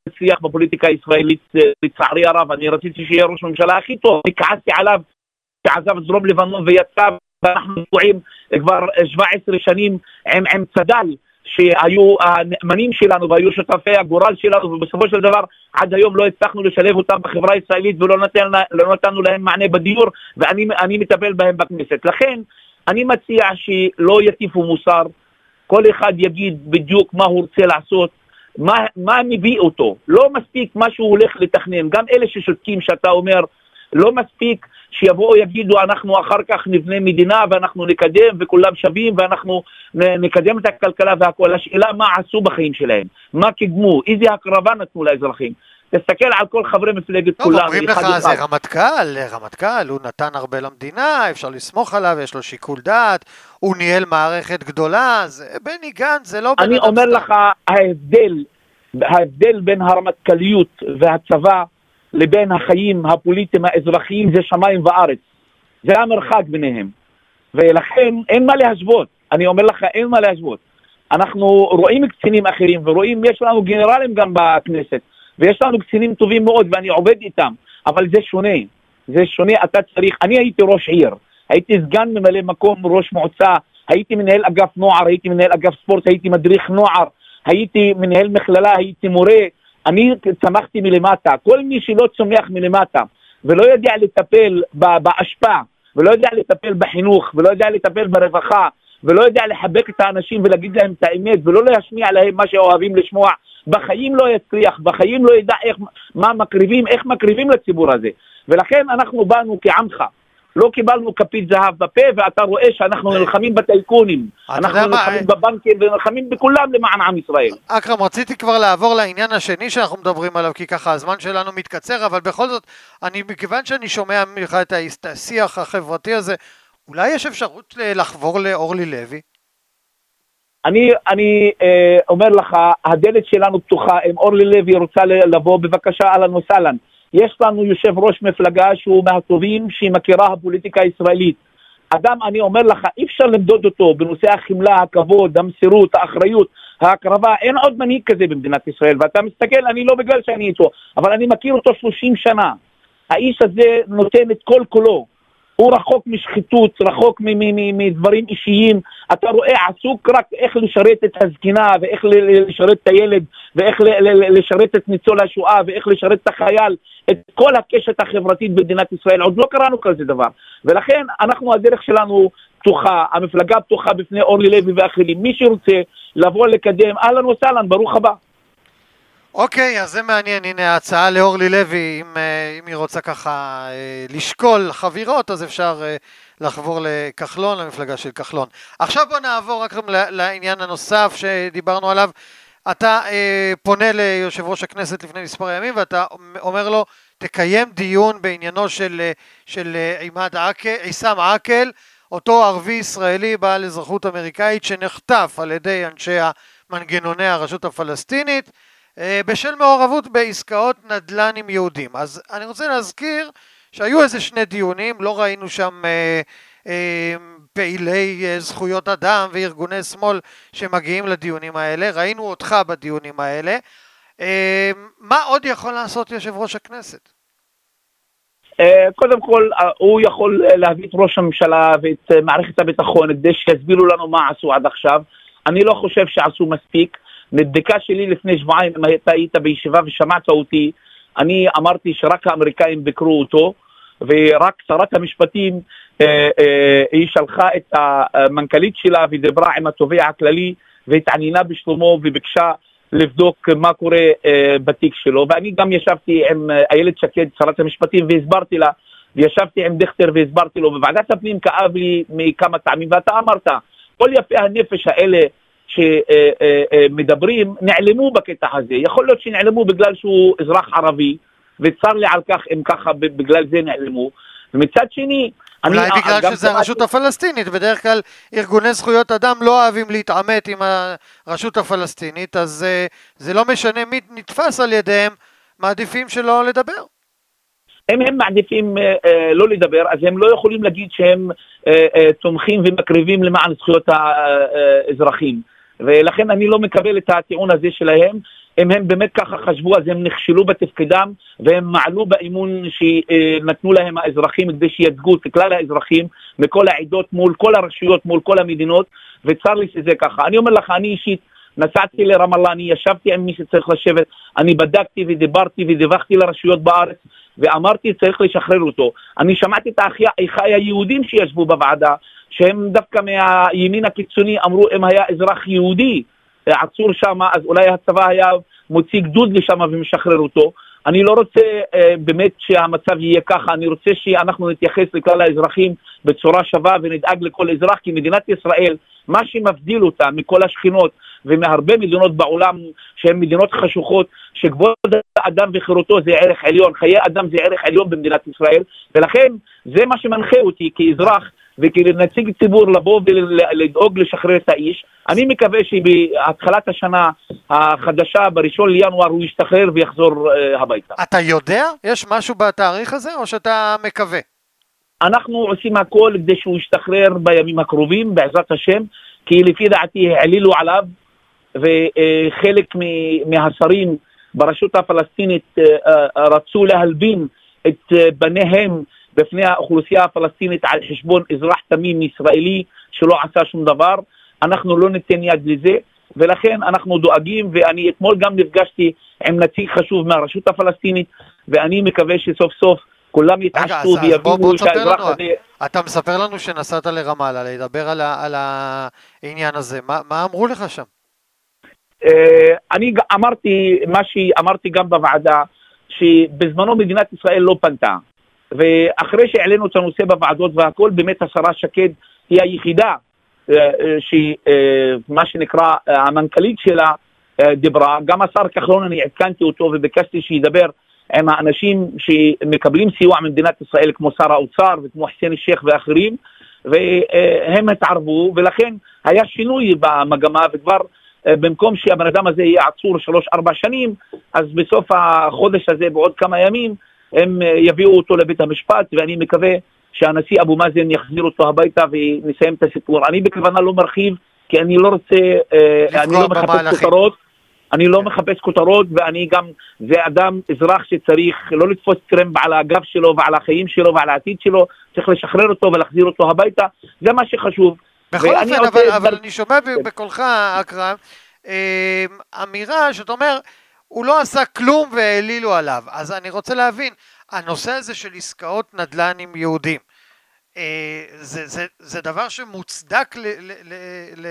הצליח בפוליטיקה הישראלית, לצערי הרב. אני רציתי שיהיה ראש ממשלה הכי טוב, אני כעסתי עליו שעזב את דרום לבנון ויצא, ואנחנו תקועים כבר שבע עשרה שנים עם, עם צד"ל, שהיו הנאמנים שלנו והיו שותפי הגורל שלנו, ובסופו של דבר עד היום לא הצלחנו לשלב אותם בחברה הישראלית ולא נתן, לא נתנו להם מענה בדיור, ואני אני מטפל בהם בכנסת. לכן אני מציע שלא יטיפו מוסר, כל אחד יגיד בדיוק מה הוא רוצה לעשות, מה, מה מביא אותו. לא מספיק מה שהוא הולך לתכנן, גם אלה ששותקים שאתה אומר, לא מספיק שיבואו יגידו אנחנו אחר כך נבנה מדינה ואנחנו נקדם וכולם שווים ואנחנו נקדם את הכלכלה והכל. השאלה מה עשו בחיים שלהם, מה קדמו, איזה הקרבה נתנו לאזרחים. תסתכל על כל חברי מפלגת כולם. לא, אומרים לך זה רמטכ"ל, רמטכ"ל, הוא נתן הרבה למדינה, אפשר לסמוך עליו, יש לו שיקול דעת, הוא ניהל מערכת גדולה, בני גנץ זה לא... אני אומר לך, ההבדל, ההבדל בין הרמטכ"ליות והצבא לבין החיים הפוליטיים האזרחיים זה שמיים וארץ. זה המרחק ביניהם. ולכן אין מה להשוות. אני אומר לך, אין מה להשוות. אנחנו רואים קצינים אחרים ורואים, יש לנו גנרלים גם בכנסת, ויש לנו קצינים טובים מאוד ואני עובד איתם, אבל זה שונה. זה שונה, אתה צריך, אני הייתי ראש עיר, הייתי סגן ממלא מקום ראש מועצה, הייתי מנהל אגף נוער, הייתי מנהל אגף ספורט, הייתי מדריך נוער, הייתי מנהל מכללה, הייתי מורה, אני צמחתי מלמטה. כל מי שלא צומח מלמטה ולא יודע לטפל בהשפעה, ולא יודע לטפל בחינוך, ולא יודע לטפל ברווחה, ולא יודע לחבק את האנשים ולהגיד להם את האמת, ולא להשמיע להם מה שאוהבים לשמוע, בחיים לא יצליח, בחיים לא ידע איך, מה מקריבים, איך מקריבים לציבור הזה. ולכן אנחנו באנו כעמך, לא קיבלנו כפית זהב בפה, ואתה רואה שאנחנו נלחמים בטייקונים, אנחנו נלחמים בבנקים ונלחמים בכולם למען עם ישראל. אכרם, רציתי כבר לעבור לעניין השני שאנחנו מדברים עליו, כי ככה הזמן שלנו מתקצר, אבל בכל זאת, אני, מכיוון שאני שומע ממך את השיח החברתי הזה, אולי יש אפשרות לחבור לאורלי לוי? אני, אני אה, אומר לך, הדלת שלנו פתוחה, אם אורלי לוי רוצה לבוא, בבקשה, אהלן וסהלן. יש לנו יושב ראש מפלגה שהוא מהטובים שהיא מכירה הפוליטיקה הישראלית. אדם, אני אומר לך, אי אפשר למדוד אותו בנושא החמלה, הכבוד, המסירות, האחריות, ההקרבה. אין עוד מנהיג כזה במדינת ישראל, ואתה מסתכל, אני לא בגלל שאני איתו, אבל אני מכיר אותו שלושים שנה. האיש הזה נותן את כל כולו. הוא רחוק משחיתות, רחוק מדברים אישיים. אתה רואה, עסוק רק איך לשרת את הזקנה, ואיך לשרת את הילד, ואיך לשרת את ניצול השואה, ואיך לשרת את החייל, את כל הקשת החברתית במדינת ישראל. עוד לא קראנו כזה דבר. ולכן אנחנו, הדרך שלנו פתוחה, המפלגה פתוחה בפני אורלי לוי ואחרים. מי שרוצה לבוא לקדם, אהלן וסהלן, ברוך הבא. אוקיי, אז זה מעניין. הנה ההצעה לאורלי לוי, אם, אם היא רוצה ככה לשקול חבירות, אז אפשר לחבור לכחלון, למפלגה של כחלון. עכשיו בוא נעבור רק לעניין הנוסף שדיברנו עליו. אתה אה, פונה ליושב ראש הכנסת לפני מספר ימים, ואתה אומר לו, תקיים דיון בעניינו של, של עימאד עקל, עיסאם עקל, אותו ערבי ישראלי בעל אזרחות אמריקאית שנחטף על ידי אנשי מנגנוני הרשות הפלסטינית, בשל מעורבות בעסקאות נדל"ן עם יהודים. אז אני רוצה להזכיר שהיו איזה שני דיונים, לא ראינו שם אה, אה, פעילי אה, זכויות אדם וארגוני שמאל שמגיעים לדיונים האלה, ראינו אותך בדיונים האלה. אה, מה עוד יכול לעשות יושב ראש הכנסת? אה, קודם כל, הוא יכול להביא את ראש הממשלה ואת מערכת הביטחון כדי שיסבירו לנו מה עשו עד עכשיו. אני לא חושב שעשו מספיק. מבדיקה שלי לפני שבועיים, אם אתה היית בישיבה ושמעת אותי, אני אמרתי שרק האמריקאים ביקרו אותו, ורק שרת המשפטים, אה, אה, היא שלחה את המנכ"לית שלה ודיברה עם התובע הכללי, והתעניינה בשלומו וביקשה לבדוק מה קורה אה, בתיק שלו. ואני גם ישבתי עם איילת שקד, שרת המשפטים, והסברתי לה, וישבתי עם דכטר והסברתי לו, בוועדת הפנים כאב לי מכמה טעמים, ואתה אמרת, כל יפי הנפש האלה, שמדברים, נעלמו בקטע הזה. יכול להיות שנעלמו בגלל שהוא אזרח ערבי, וצר לי על כך, אם ככה, בגלל זה נעלמו. ומצד שני, אולי בגלל שזה הרשות הפלסטינית, בדרך כלל ארגוני זכויות אדם לא אוהבים להתעמת עם הרשות הפלסטינית, אז זה לא משנה מי נתפס על ידיהם, מעדיפים שלא לדבר. אם הם מעדיפים לא לדבר, אז הם לא יכולים להגיד שהם תומכים ומקריבים למען זכויות האזרחים. ולכן אני לא מקבל את הטיעון הזה שלהם. אם הם באמת ככה חשבו, אז הם נכשלו בתפקידם, והם מעלו באמון שנתנו להם האזרחים כדי שייצגו את כלל האזרחים מכל העדות, מול כל הרשויות, מול כל המדינות, וצר לי שזה ככה. אני אומר לך, אני אישית נסעתי לרמאללה, אני ישבתי עם מי שצריך לשבת, אני בדקתי ודיברתי ודיווחתי לרשויות בארץ, ואמרתי צריך לשחרר אותו. אני שמעתי את האחיי היהודים שישבו בוועדה, שהם דווקא מהימין הקיצוני, אמרו אם היה אזרח יהודי עצור שם, אז אולי הצבא היה מוציא גדוד לשם ומשחרר אותו. אני לא רוצה אה, באמת שהמצב יהיה ככה, אני רוצה שאנחנו נתייחס לכלל האזרחים בצורה שווה ונדאג לכל אזרח, כי מדינת ישראל, מה שמבדיל אותה מכל השכנות ומהרבה מדינות בעולם שהן מדינות חשוכות, שכבוד האדם וחירותו זה ערך עליון, חיי אדם זה ערך עליון במדינת ישראל, ולכן זה מה שמנחה אותי כאזרח וכנציג ציבור לבוא ולדאוג לשחרר את האיש. אני מקווה שבהתחלת השנה החדשה, בראשון לינואר, הוא ישתחרר ויחזור uh, הביתה. אתה יודע? יש משהו בתאריך הזה או שאתה מקווה? אנחנו עושים הכל כדי שהוא ישתחרר בימים הקרובים, בעזרת השם, כי לפי דעתי העלילו עליו, וחלק מהשרים ברשות הפלסטינית רצו להלבין את בניהם בפני האוכלוסייה הפלסטינית על חשבון אזרח תמים ישראלי שלא עשה שום דבר. אנחנו לא ניתן יד לזה, ולכן אנחנו דואגים, ואני אתמול גם נפגשתי עם נציג חשוב מהרשות הפלסטינית, ואני מקווה שסוף סוף כולם יתעשתו ויבינו שהאזרח הזה... אתה מספר לנו שנסעת לרמאללה לדבר על, ה, על העניין הזה, מה, מה אמרו לך שם? אני אמרתי, מה שאמרתי גם בוועדה, שבזמנו מדינת ישראל לא פנתה, ואחרי שהעלינו את הנושא בוועדות והכל, באמת השרה שקד היא היחידה, שמה שנקרא המנכ"לית שלה דיברה, גם השר כחלון אני עדכנתי אותו וביקשתי שידבר עם האנשים שמקבלים סיוע ממדינת ישראל כמו שר האוצר וכמו חסן א-שייח ואחרים, והם התערבו, ולכן היה שינוי במגמה, וכבר במקום שהבן אדם הזה יהיה עצור שלוש ארבע שנים, אז בסוף החודש הזה בעוד כמה ימים הם יביאו אותו לבית המשפט, ואני מקווה שהנשיא אבו מאזן יחזיר אותו הביתה ונסיים את הסיפור. אני בכוונה לא מרחיב, כי אני לא רוצה, אני לא מחפש כותרות, אני לא מחפש כותרות, ואני גם, זה אדם, אזרח שצריך לא לתפוס טרמפ על הגב שלו ועל החיים שלו ועל העתיד שלו, צריך לשחרר אותו ולהחזיר אותו הביתה, זה מה שחשוב. בכל אופן, אבל, אבל, אבל אני שומע בקולך, אכרם, אמירה שאתה אומר, הוא לא עשה כלום והעלילו עליו. אז אני רוצה להבין, הנושא הזה של עסקאות נדל"ן עם יהודים, זה, זה, זה דבר שמוצדק ל, ל, ל, ל,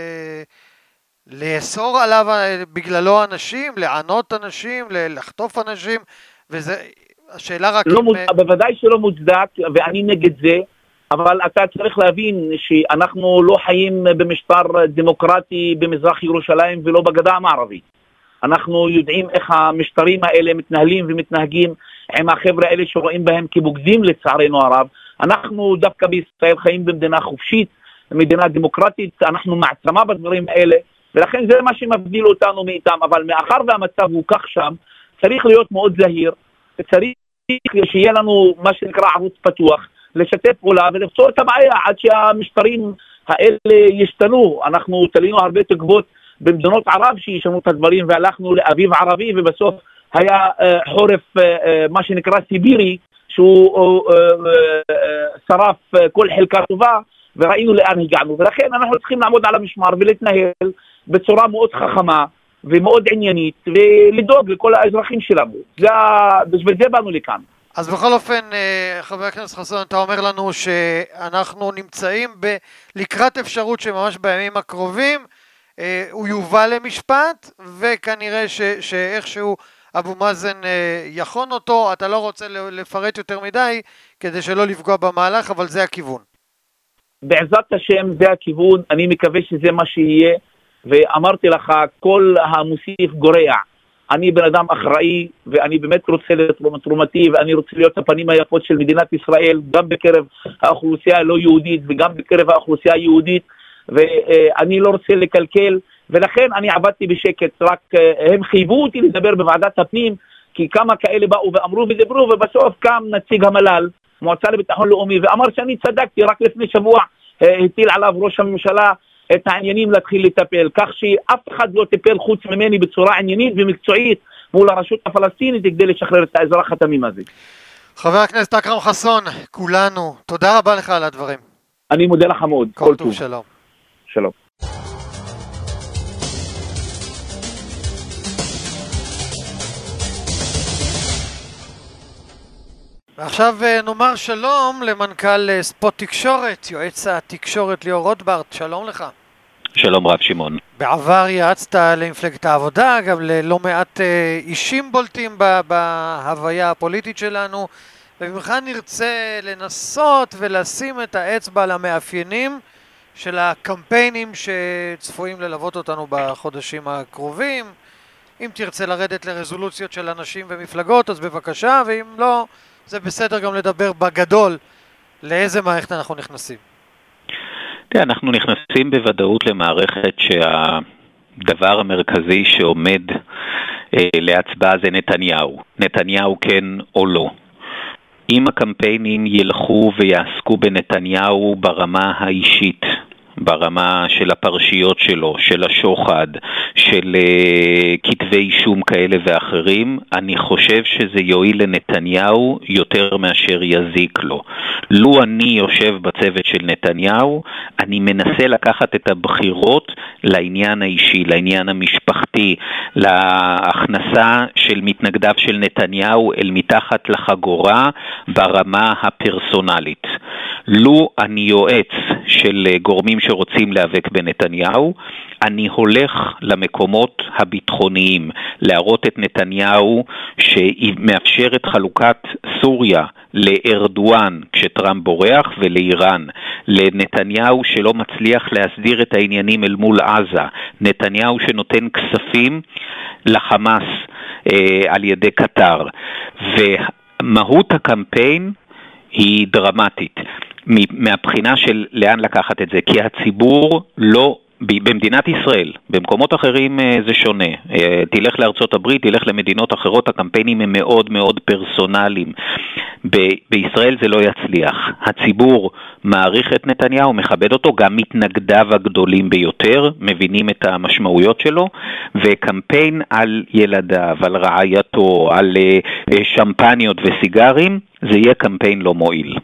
לאסור עליו בגללו אנשים, לענות אנשים, לחטוף אנשים, וזה, השאלה רק... לא מוצ... בוודאי שלא מוצדק, ואני נגד זה, אבל אתה צריך להבין שאנחנו לא חיים במשטר דמוקרטי במזרח ירושלים ולא בגדה המערבית. אנחנו יודעים איך המשטרים האלה מתנהלים ומתנהגים עם החבר'ה האלה שרואים בהם כבוגדים לצערנו הרב. אנחנו דווקא בישראל חיים במדינה חופשית, מדינה דמוקרטית, אנחנו מעצמה בדברים האלה, ולכן זה מה שמבדיל אותנו מאיתם, אבל מאחר והמצב הוא כך שם, צריך להיות מאוד זהיר, וצריך שיהיה לנו מה שנקרא ערוץ פתוח, לשתף פעולה ולפתור את הבעיה עד שהמשטרים האלה ישתנו. אנחנו תלינו הרבה תקוות במדינות ערב שישנו את הדברים, והלכנו לאביב ערבי, ובסוף היה uh, חורף uh, מה שנקרא סיבירי, שהוא uh, uh, שרף uh, כל חלקה טובה, וראינו לאן הגענו. ולכן אנחנו צריכים לעמוד על המשמר ולהתנהל בצורה מאוד חכמה ומאוד עניינית, ולדאוג לכל האזרחים שלנו. זה, בשביל זה באנו לכאן. אז בכל אופן, חבר הכנסת חסון, אתה אומר לנו שאנחנו נמצאים ב- לקראת אפשרות שממש בימים הקרובים הוא יובא למשפט, וכנראה ש- שאיכשהו אבו מאזן יכון אותו. אתה לא רוצה לפרט יותר מדי כדי שלא לפגוע במהלך, אבל זה הכיוון. בעזרת השם זה הכיוון, אני מקווה שזה מה שיהיה, ואמרתי לך, כל המוסיף גורע. אני בן אדם אחראי, ואני באמת רוצה לתרום תרומתי, ואני רוצה להיות הפנים היפות של מדינת ישראל, גם בקרב האוכלוסייה הלא יהודית, וגם בקרב האוכלוסייה היהודית, ואני לא רוצה לקלקל, ולכן אני עבדתי בשקט, רק הם חייבו אותי לדבר בוועדת הפנים, כי כמה כאלה באו ואמרו ודיברו, ובסוף קם נציג המל"ל, מועצה לביטחון לאומי, ואמר שאני צדקתי. רק לפני שבוע הטיל עליו ראש הממשלה את העניינים להתחיל לטפל, כך שאף אחד לא טיפל חוץ ממני בצורה עניינית ומקצועית מול הרשות הפלסטינית כדי לשחרר את האזרח התמים הזה. חבר הכנסת אכרם חסון, כולנו, תודה רבה לך על הדברים. אני מודה לך מאוד. כל טוב, שלום. שלום. ועכשיו נאמר שלום למנכ"ל ספוט תקשורת, יועץ התקשורת ליאור רוטברט, שלום לך. שלום רב שמעון. בעבר יעצת למפלגת העבודה, גם ללא מעט אישים בולטים בהוויה הפוליטית שלנו, ובמיוחד נרצה לנסות ולשים את האצבע למאפיינים של הקמפיינים שצפויים ללוות אותנו בחודשים הקרובים. אם תרצה לרדת לרזולוציות של אנשים ומפלגות, אז בבקשה, ואם לא, זה בסדר גם לדבר בגדול לאיזה מערכת אנחנו נכנסים. תראה, אנחנו נכנסים בוודאות למערכת שהדבר המרכזי שעומד אה, להצבעה זה נתניהו. נתניהו כן או לא. אם הקמפיינים ילכו ויעסקו בנתניהו ברמה האישית, ברמה של הפרשיות שלו, של השוחד, של uh, כתבי אישום כאלה ואחרים, אני חושב שזה יועיל לנתניהו יותר מאשר יזיק לו. לו אני יושב בצוות של נתניהו, אני מנסה לקחת את הבחירות לעניין האישי, לעניין המשפחתי, להכנסה של מתנגדיו של נתניהו אל מתחת לחגורה ברמה הפרסונלית. לו אני יועץ של גורמים שרוצים להיאבק בנתניהו, אני הולך למקומות הביטחוניים, להראות את נתניהו שמאפשר את חלוקת סוריה לארדואן כשטראמפ בורח ולאיראן, לנתניהו שלא מצליח להסדיר את העניינים אל מול עזה, נתניהו שנותן כספים לחמאס אה, על ידי קטר, ומהות הקמפיין היא דרמטית. מהבחינה של לאן לקחת את זה, כי הציבור לא, במדינת ישראל, במקומות אחרים זה שונה, תלך לארצות הברית, תלך למדינות אחרות, הקמפיינים הם מאוד מאוד פרסונליים, ב- בישראל זה לא יצליח, הציבור מעריך את נתניהו, מכבד אותו, גם מתנגדיו הגדולים ביותר, מבינים את המשמעויות שלו, וקמפיין על ילדיו, על רעייתו, על שמפניות וסיגרים, זה יהיה קמפיין לא מועיל.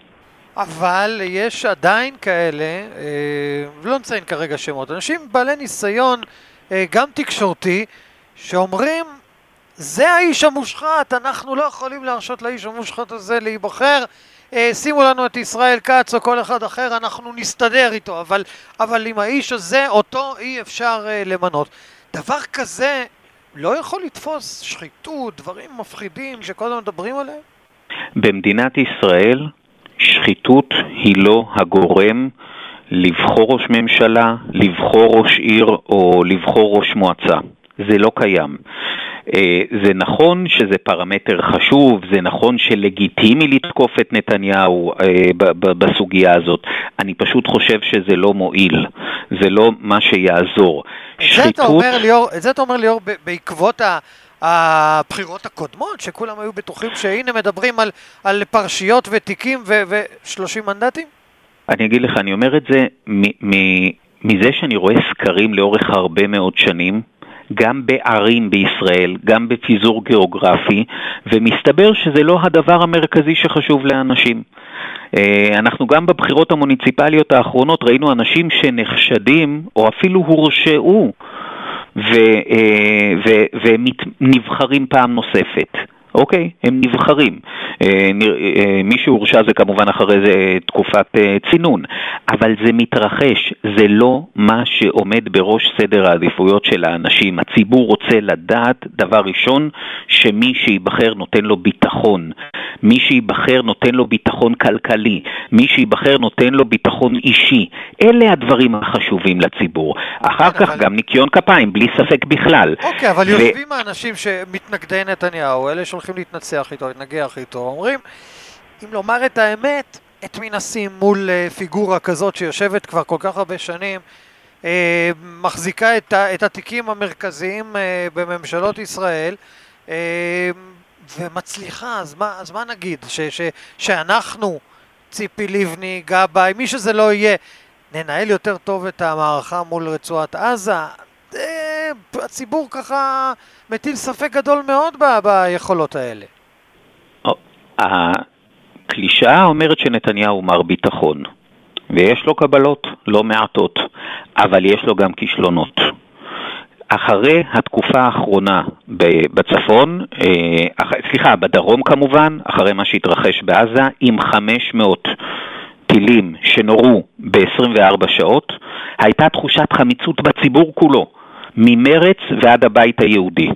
אבל יש עדיין כאלה, לא נציין כרגע שמות, אנשים בעלי ניסיון גם תקשורתי, שאומרים, זה האיש המושחת, אנחנו לא יכולים להרשות לאיש המושחת הזה להיבחר, שימו לנו את ישראל כץ או כל אחד אחר, אנחנו נסתדר איתו, אבל, אבל עם האיש הזה, אותו אי אפשר למנות. דבר כזה לא יכול לתפוס שחיתות, דברים מפחידים שקודם מדברים עליהם? במדינת ישראל, שחיתות היא לא הגורם לבחור ראש ממשלה, לבחור ראש עיר או לבחור ראש מועצה. זה לא קיים. זה נכון שזה פרמטר חשוב, זה נכון שלגיטימי לתקוף את נתניהו בסוגיה הזאת. אני פשוט חושב שזה לא מועיל, זה לא מה שיעזור. שחיתות... זה אתה אומר ליאור, זה אתה אומר ליאור בעקבות ה... הבחירות הקודמות, שכולם היו בטוחים שהנה מדברים על, על פרשיות ותיקים ו-שלושים מנדטים? אני אגיד לך, אני אומר את זה מ- מ- מזה שאני רואה סקרים לאורך הרבה מאוד שנים, גם בערים בישראל, גם בפיזור גיאוגרפי, ומסתבר שזה לא הדבר המרכזי שחשוב לאנשים. אנחנו גם בבחירות המוניציפליות האחרונות ראינו אנשים שנחשדים או אפילו הורשעו ונבחרים פעם נוספת. אוקיי, הם נבחרים. מי שהורשע זה כמובן אחרי זה תקופת צינון, אבל זה מתרחש, זה לא מה שעומד בראש סדר העדיפויות של האנשים. הציבור רוצה לדעת, דבר ראשון, שמי שיבחר נותן לו ביטחון, מי שיבחר נותן לו ביטחון כלכלי, מי שיבחר נותן לו ביטחון אישי. אלה הדברים החשובים לציבור. אחר כך גם ניקיון כפיים, בלי ספק בכלל. אוקיי, אבל יושבים האנשים שמתנגדי נתניהו, אלה שהולכים להתנצח איתו, להתנגח איתו, אומרים, אם לומר את האמת, את מי נשים מול פיגורה כזאת שיושבת כבר כל כך הרבה שנים, מחזיקה את התיקים המרכזיים בממשלות ישראל, ומצליחה, אז מה, אז מה נגיד? ש, ש, שאנחנו, ציפי לבני, גבאי, מי שזה לא יהיה, ננהל יותר טוב את המערכה מול רצועת עזה. הציבור ככה מטיל ספק גדול מאוד ב- ביכולות האלה. הקלישאה אומרת שנתניהו מר ביטחון, ויש לו קבלות לא מעטות, אבל יש לו גם כישלונות. אחרי התקופה האחרונה בצפון, סליחה, בדרום כמובן, אחרי מה שהתרחש בעזה, עם חמש מאות טילים שנורו ב-עשרים וארבע שעות, הייתה תחושת חמיצות בציבור כולו, ממרץ ועד הבית היהודי.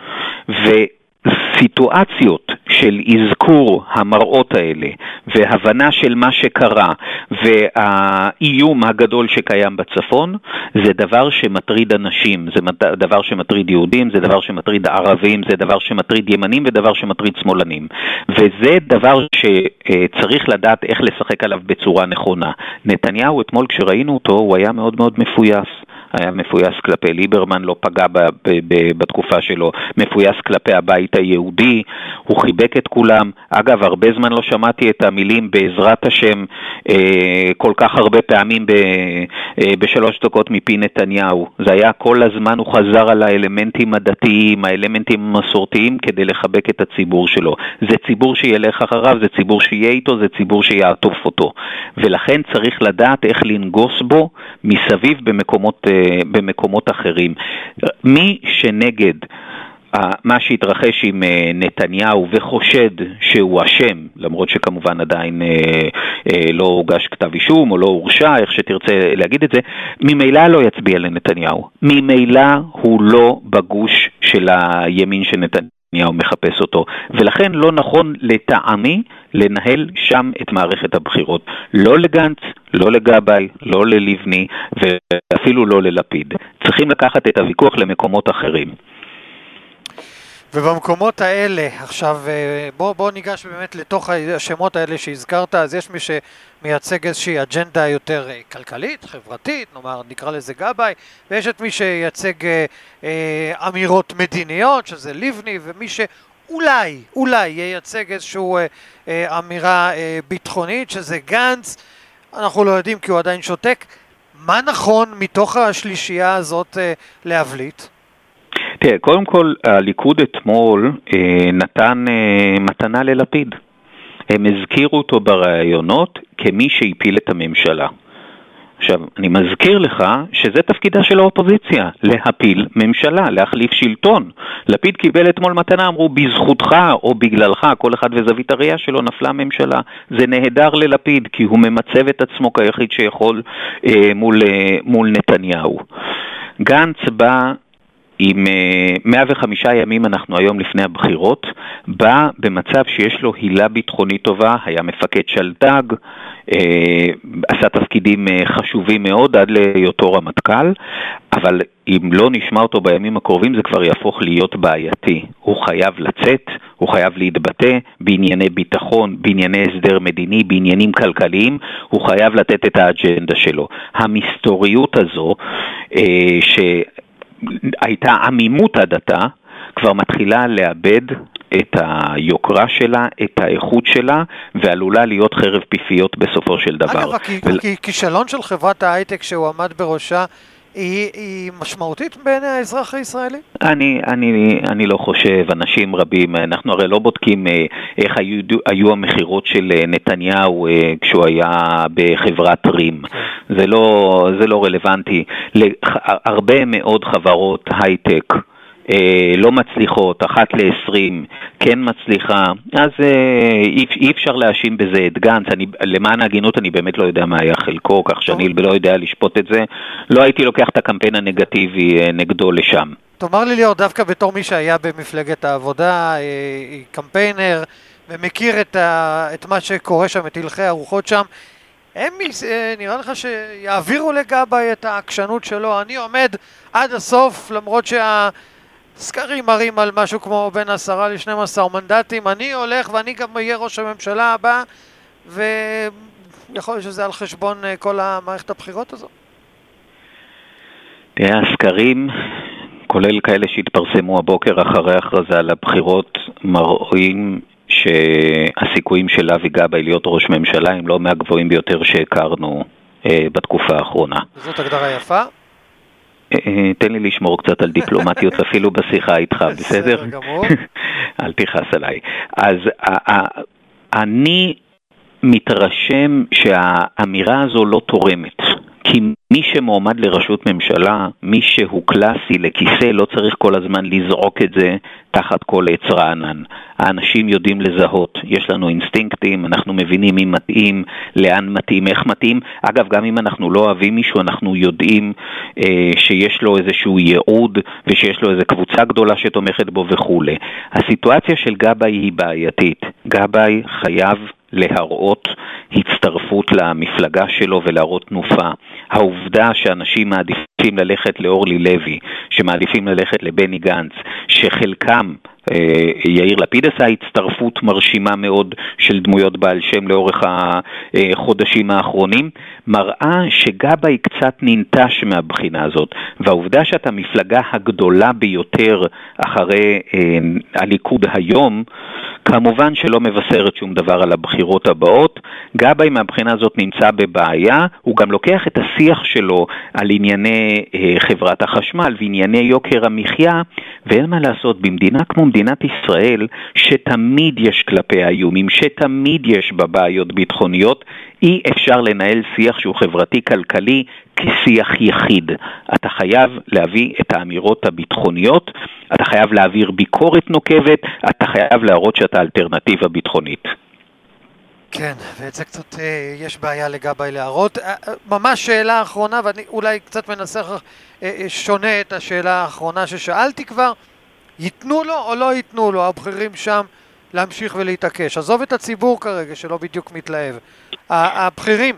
וסיטואציות של אזכור המראות האלה, והבנה של מה שקרה, והאיום הגדול שקיים בצפון, זה דבר שמטריד אנשים, זה דבר שמטריד יהודים, זה דבר שמטריד ערבים, זה דבר שמטריד ימנים, ודבר שמטריד שמאלנים. וזה דבר שצריך לדעת איך לשחק עליו בצורה נכונה. נתניהו, אתמול כשראינו אותו, הוא היה מאוד מאוד מפויס. היה מפויס כלפי ליברמן, לא פגע ב- ב- ב- בתקופה שלו, מפויס כלפי הבית היהודי, הוא חיבק את כולם. אגב, הרבה זמן לא שמעתי את המילים בעזרת השם אה, כל כך הרבה פעמים ב- אה, בשלוש דקות מפי נתניהו. זה היה כל הזמן, הוא חזר על האלמנטים הדתיים, האלמנטים המסורתיים, כדי לחבק את הציבור שלו. זה ציבור שילך אחריו, זה ציבור שיהיה איתו, זה ציבור שיעטוף אותו. ולכן צריך לדעת איך לנגוס בו מסביב במקומות במקומות אחרים. מי שנגד מה שהתרחש עם נתניהו וחושד שהוא אשם, למרות שכמובן עדיין לא הוגש כתב אישום או לא הורשע, איך שתרצה להגיד את זה, ממילא לא יצביע לנתניהו. ממילא הוא לא בגוש של הימין שנתניהו מחפש אותו, ולכן לא נכון לטעמי לנהל שם את מערכת הבחירות. לא לגנץ, לא לגבאי, לא ללבני, ואפילו לא ללפיד. צריכים לקחת את הוויכוח למקומות אחרים. ובמקומות האלה, עכשיו בוא, בוא ניגש באמת לתוך השמות האלה שהזכרת. אז יש מי שמייצג איזושהי אג'נדה יותר כלכלית, חברתית, נאמר, נקרא לזה גבאי, ויש את מי שייצג אה, אמירות מדיניות, שזה לבני, ומי שאולי, אולי ייצג איזושהי אה, אה, אמירה אה, ביטחונית, שזה גנץ. אנחנו לא יודעים כי הוא עדיין שותק. מה נכון מתוך השלישייה הזאת אה, להבליט? תראה, קודם כל, הליכוד אתמול אה, נתן אה, מתנה ללפיד. הם הזכירו אותו ברעיונות כמי שהפיל את הממשלה. עכשיו, אני מזכיר לך שזה תפקידה של האופוזיציה, להפיל ממשלה, להחליף שלטון. לפיד קיבל אתמול מתנה, אמרו, בזכותך או בגללך, כל אחד וזווית הראייה שלו, נפלה ממשלה. זה נהדר ללפיד, כי הוא ממצב את עצמו כיחיד שיכול אה, מול, אה, מול נתניהו. גנץ בא עם מאה וחמישה ימים, אנחנו היום לפני הבחירות, בא במצב שיש לו הילה ביטחונית טובה, היה מפקד שלטג, עשה תפקידים חשובים מאוד עד להיותו רמטכ"ל, אבל אם לא נשמע אותו בימים הקרובים זה כבר יהפוך להיות בעייתי. הוא חייב לצאת, הוא חייב להתבטא בענייני ביטחון, בענייני הסדר מדיני, בעניינים כלכליים, הוא חייב לתת את האג'נדה שלו. המסתוריות הזו ש... הייתה עמימות הדתה, כבר מתחילה לאבד את היוקרה שלה, את האיכות שלה, ועלולה להיות חרב פיפיות בסופו של דבר. אגב, הכישלון של חברת ההייטק שהוא עמד בראשה, היא, היא משמעותית בין האזרח הישראלי? אני, אני, אני לא חושב, אנשים רבים, אנחנו הרי לא בודקים איך היו, היו המחירות של נתניהו כשהוא היה בחברת רים. זה לא, זה לא רלוונטי. הרבה מאוד חברות הייטק לא מצליחות, אחת ל-עשרים כן מצליחה, אז אי, אי אפשר להאשים בזה את גנץ. אני, למען ההגינות אני באמת לא יודע מה היה חלקו, כך שאני לא יודע לשפוט את זה. לא הייתי לוקח את הקמפיין הנגטיבי נגדו לשם. תאמר לי ליאור, דווקא בתור מי שהיה במפלגת העבודה, קמפיינר, ומכיר את, ה, את מה שקורה שם, את הלכי הרוחות שם, הם נראה לך שיעבירו לגבאי את העקשנות שלו? אני עומד עד הסוף, למרות שה... סקרים מראים על משהו כמו בין עשרה ל-שנים עשר מנדטים, אני הולך ואני גם אהיה ראש הממשלה הבא, ויכול להיות שזה על חשבון כל המערכת הבחירות הזו. תראה, הסקרים, כולל כאלה שהתפרסמו הבוקר אחרי הכרזה על הבחירות, מראים שהסיכויים של אבי גבאי להיות ראש ממשלה הם לא מהגבוהים ביותר שהכרנו בתקופה האחרונה. זאת הגדרה יפה. תן לי לשמור קצת על דיפלומטיות אפילו בשיחה איתך, בסדר? בסדר גמור. אל תכעס עליי. אז אני מתרשם שהאמירה הזו לא תורמת. כי מי שמועמד לראשות ממשלה, מי שהוא קלאסי לכיסא, לא צריך כל הזמן לזעוק את זה תחת כל עץ רענן. האנשים יודעים לזהות, יש לנו אינסטינקטים, אנחנו מבינים מי מתאים, לאן מתאים, איך מתאים. אגב, גם אם אנחנו לא אוהבים מישהו, אנחנו יודעים אה, שיש לו איזשהו ייעוד, ושיש לו איזו קבוצה גדולה שתומכת בו וכו'. הסיטואציה של גבאי היא בעייתית. גבאי חייב להראות הצטרפות למפלגה שלו ולהראות תנופה. העובדה שאנשים מעדיפים ללכת לאורלי לוי, שמעדיפים ללכת לבני גנץ, שחלקם יאיר לפיד עשה הצטרפות מרשימה מאוד של דמויות בעל שם לאורך החודשים האחרונים, מראה שגבאי קצת ננטש מהבחינה הזאת, והעובדה שאתה מפלגה הגדולה ביותר אחרי הליכוד היום, כמובן שלא מבשרת שום דבר על הבחירות הבאות. גבאי מהבחינה הזאת נמצא בבעיה, הוא גם לוקח את השיח שלו על ענייני חברת החשמל וענייני יוקר המחיה, ואין מה לעשות, במדינה כמו מדינת ישראל, שתמיד יש כלפי האיומים, שתמיד יש בבעיות ביטחוניות, אי אפשר לנהל שיח שהוא חברתי-כלכלי כשיח יחיד. אתה חייב להביא את האמירות הביטחוניות, אתה חייב להעביר ביקורת נוקבת, אתה חייב להראות שאתה אלטרנטיבה ביטחונית. כן, ואת זה קצת יש בעיה לגבי להראות. ממש שאלה האחרונה, ואני אולי קצת מנסח שונה את השאלה האחרונה ששאלתי כבר, ייתנו לו או לא ייתנו לו, הבחירים שם להמשיך ולהתעקש? עזוב את הציבור כרגע שלא בדיוק מתלהב. הבחירים.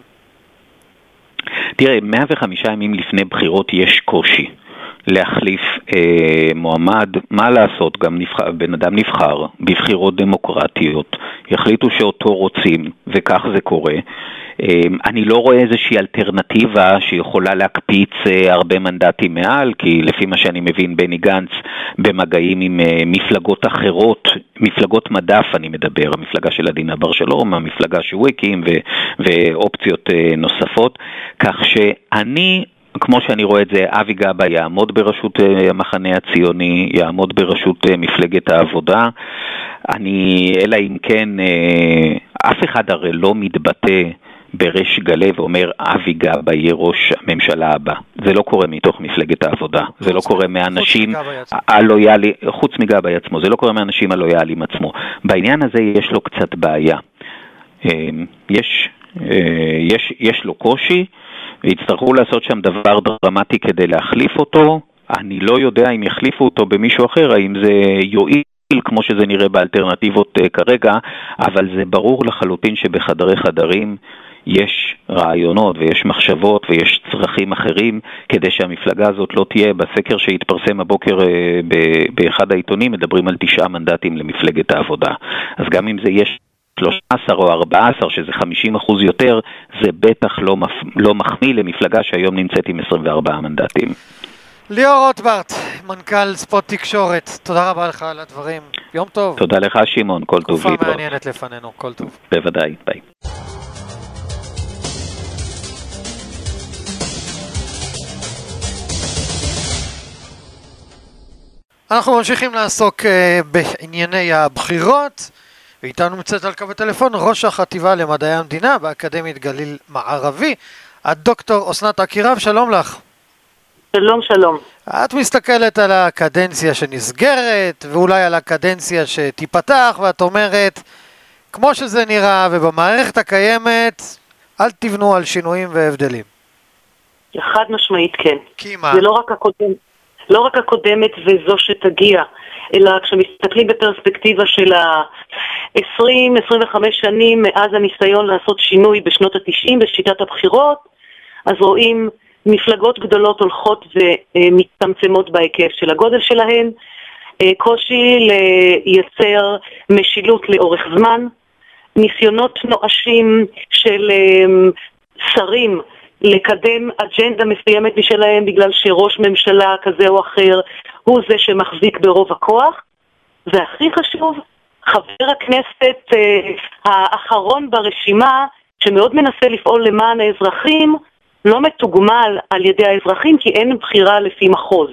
תראה, מאה וחמישה ימים לפני בחירות יש קושי להחליף אה, מועמד. מה לעשות? גם נבחר, בן אדם נבחר בבחירות דמוקרטיות, יחליטו שאותו רוצים, וכך זה קורה. אה, אני לא רואה איזושהי אלטרנטיבה שיכולה להקפיץ אה, הרבה מנדטים מעל, כי לפי מה שאני מבין, בני גנץ במגעים עם אה, מפלגות אחרות, מפלגות מדף אני מדבר, המפלגה של עדינה בר שלום, המפלגה שהוא הקים, ו- ואופציות אה, נוספות, כך שאני... כמו שאני רואה את זה, אבי גבאי יעמוד בראשות המחנה הציוני, יעמוד בראשות מפלגת העבודה. אני, אלא אם כן, אף אחד הרי לא מתבטא בריש גלי ואומר, אבי גבאי יהיה ראש הממשלה הבא. זה לא קורה מתוך מפלגת העבודה. זה לא קורה מאנשים הלויאלי, חוץ מגבאי עצמו, זה לא קורה מאנשים הלויאליים עצמו. בעניין הזה יש לו קצת בעיה. יש, יש, יש לו קושי, ויצטרכו לעשות שם דבר דרמטי כדי להחליף אותו. אני לא יודע אם יחליפו אותו במישהו אחר, האם זה יועיל כמו שזה נראה באלטרנטיבות כרגע, אבל זה ברור לחלוטין שבחדרי חדרים יש רעיונות ויש מחשבות ויש צרכים אחרים כדי שהמפלגה הזאת לא תהיה. בסקר שהתפרסם הבוקר באחד העיתונים מדברים על תשעה מנדטים למפלגת העבודה. אז גם אם זה יש שלושה עשר או ארבעה עשר, שזה חמישים אחוז יותר, זה בטח לא, מפ... לא מחמיא למפלגה שהיום נמצאת עם עשרים וארבעה מנדטים. ליאור רוטברט, מנכ"ל ספוט תקשורת, תודה רבה לך על הדברים. יום טוב. תודה לך שמעון, כל טוב להתראות. תקופה מעניינת לפנינו, כל טוב. בוודאי, ביי. אנחנו ממשיכים לעסוק uh, בענייני הבחירות, ואיתנו מצאת על קו הטלפון ראש החטיבה למדעי המדינה באקדמית גליל מערבי, הדוקטור אסנת עקירב. שלום לך. שלום, שלום. את מסתכלת על הקדנציה שנסגרת ואולי על הקדנציה שתיפתח, ואת אומרת, כמו שזה נראה ובמערכת הקיימת, אל תבנו על שינויים והבדלים. חד משמעית כן. כי מה? זה לא רק הקודם, לא רק הקודמת וזו שתגיע, אלא כשמסתכלים בפרספקטיבה של ה-עשרים עשרים וחמש שנים מאז הניסיון לעשות שינוי בשנות ה-תשעים בשיטת הבחירות, אז רואים מפלגות גדולות הולכות ומצטמצמות בהיקף של הגודל שלהן, קושי לייצר משילות לאורך זמן, ניסיונות נואשים של שרים לקדם אג'נדה מסוימת משלהם בגלל שראש ממשלה כזה או אחר הוא זה שמחזיק ברוב הכוח, והכי חשוב, חבר הכנסת אה, האחרון ברשימה שמאוד מנסה לפעול למען האזרחים לא מתוגמל על ידי האזרחים, כי אין בחירה לפי מחוז.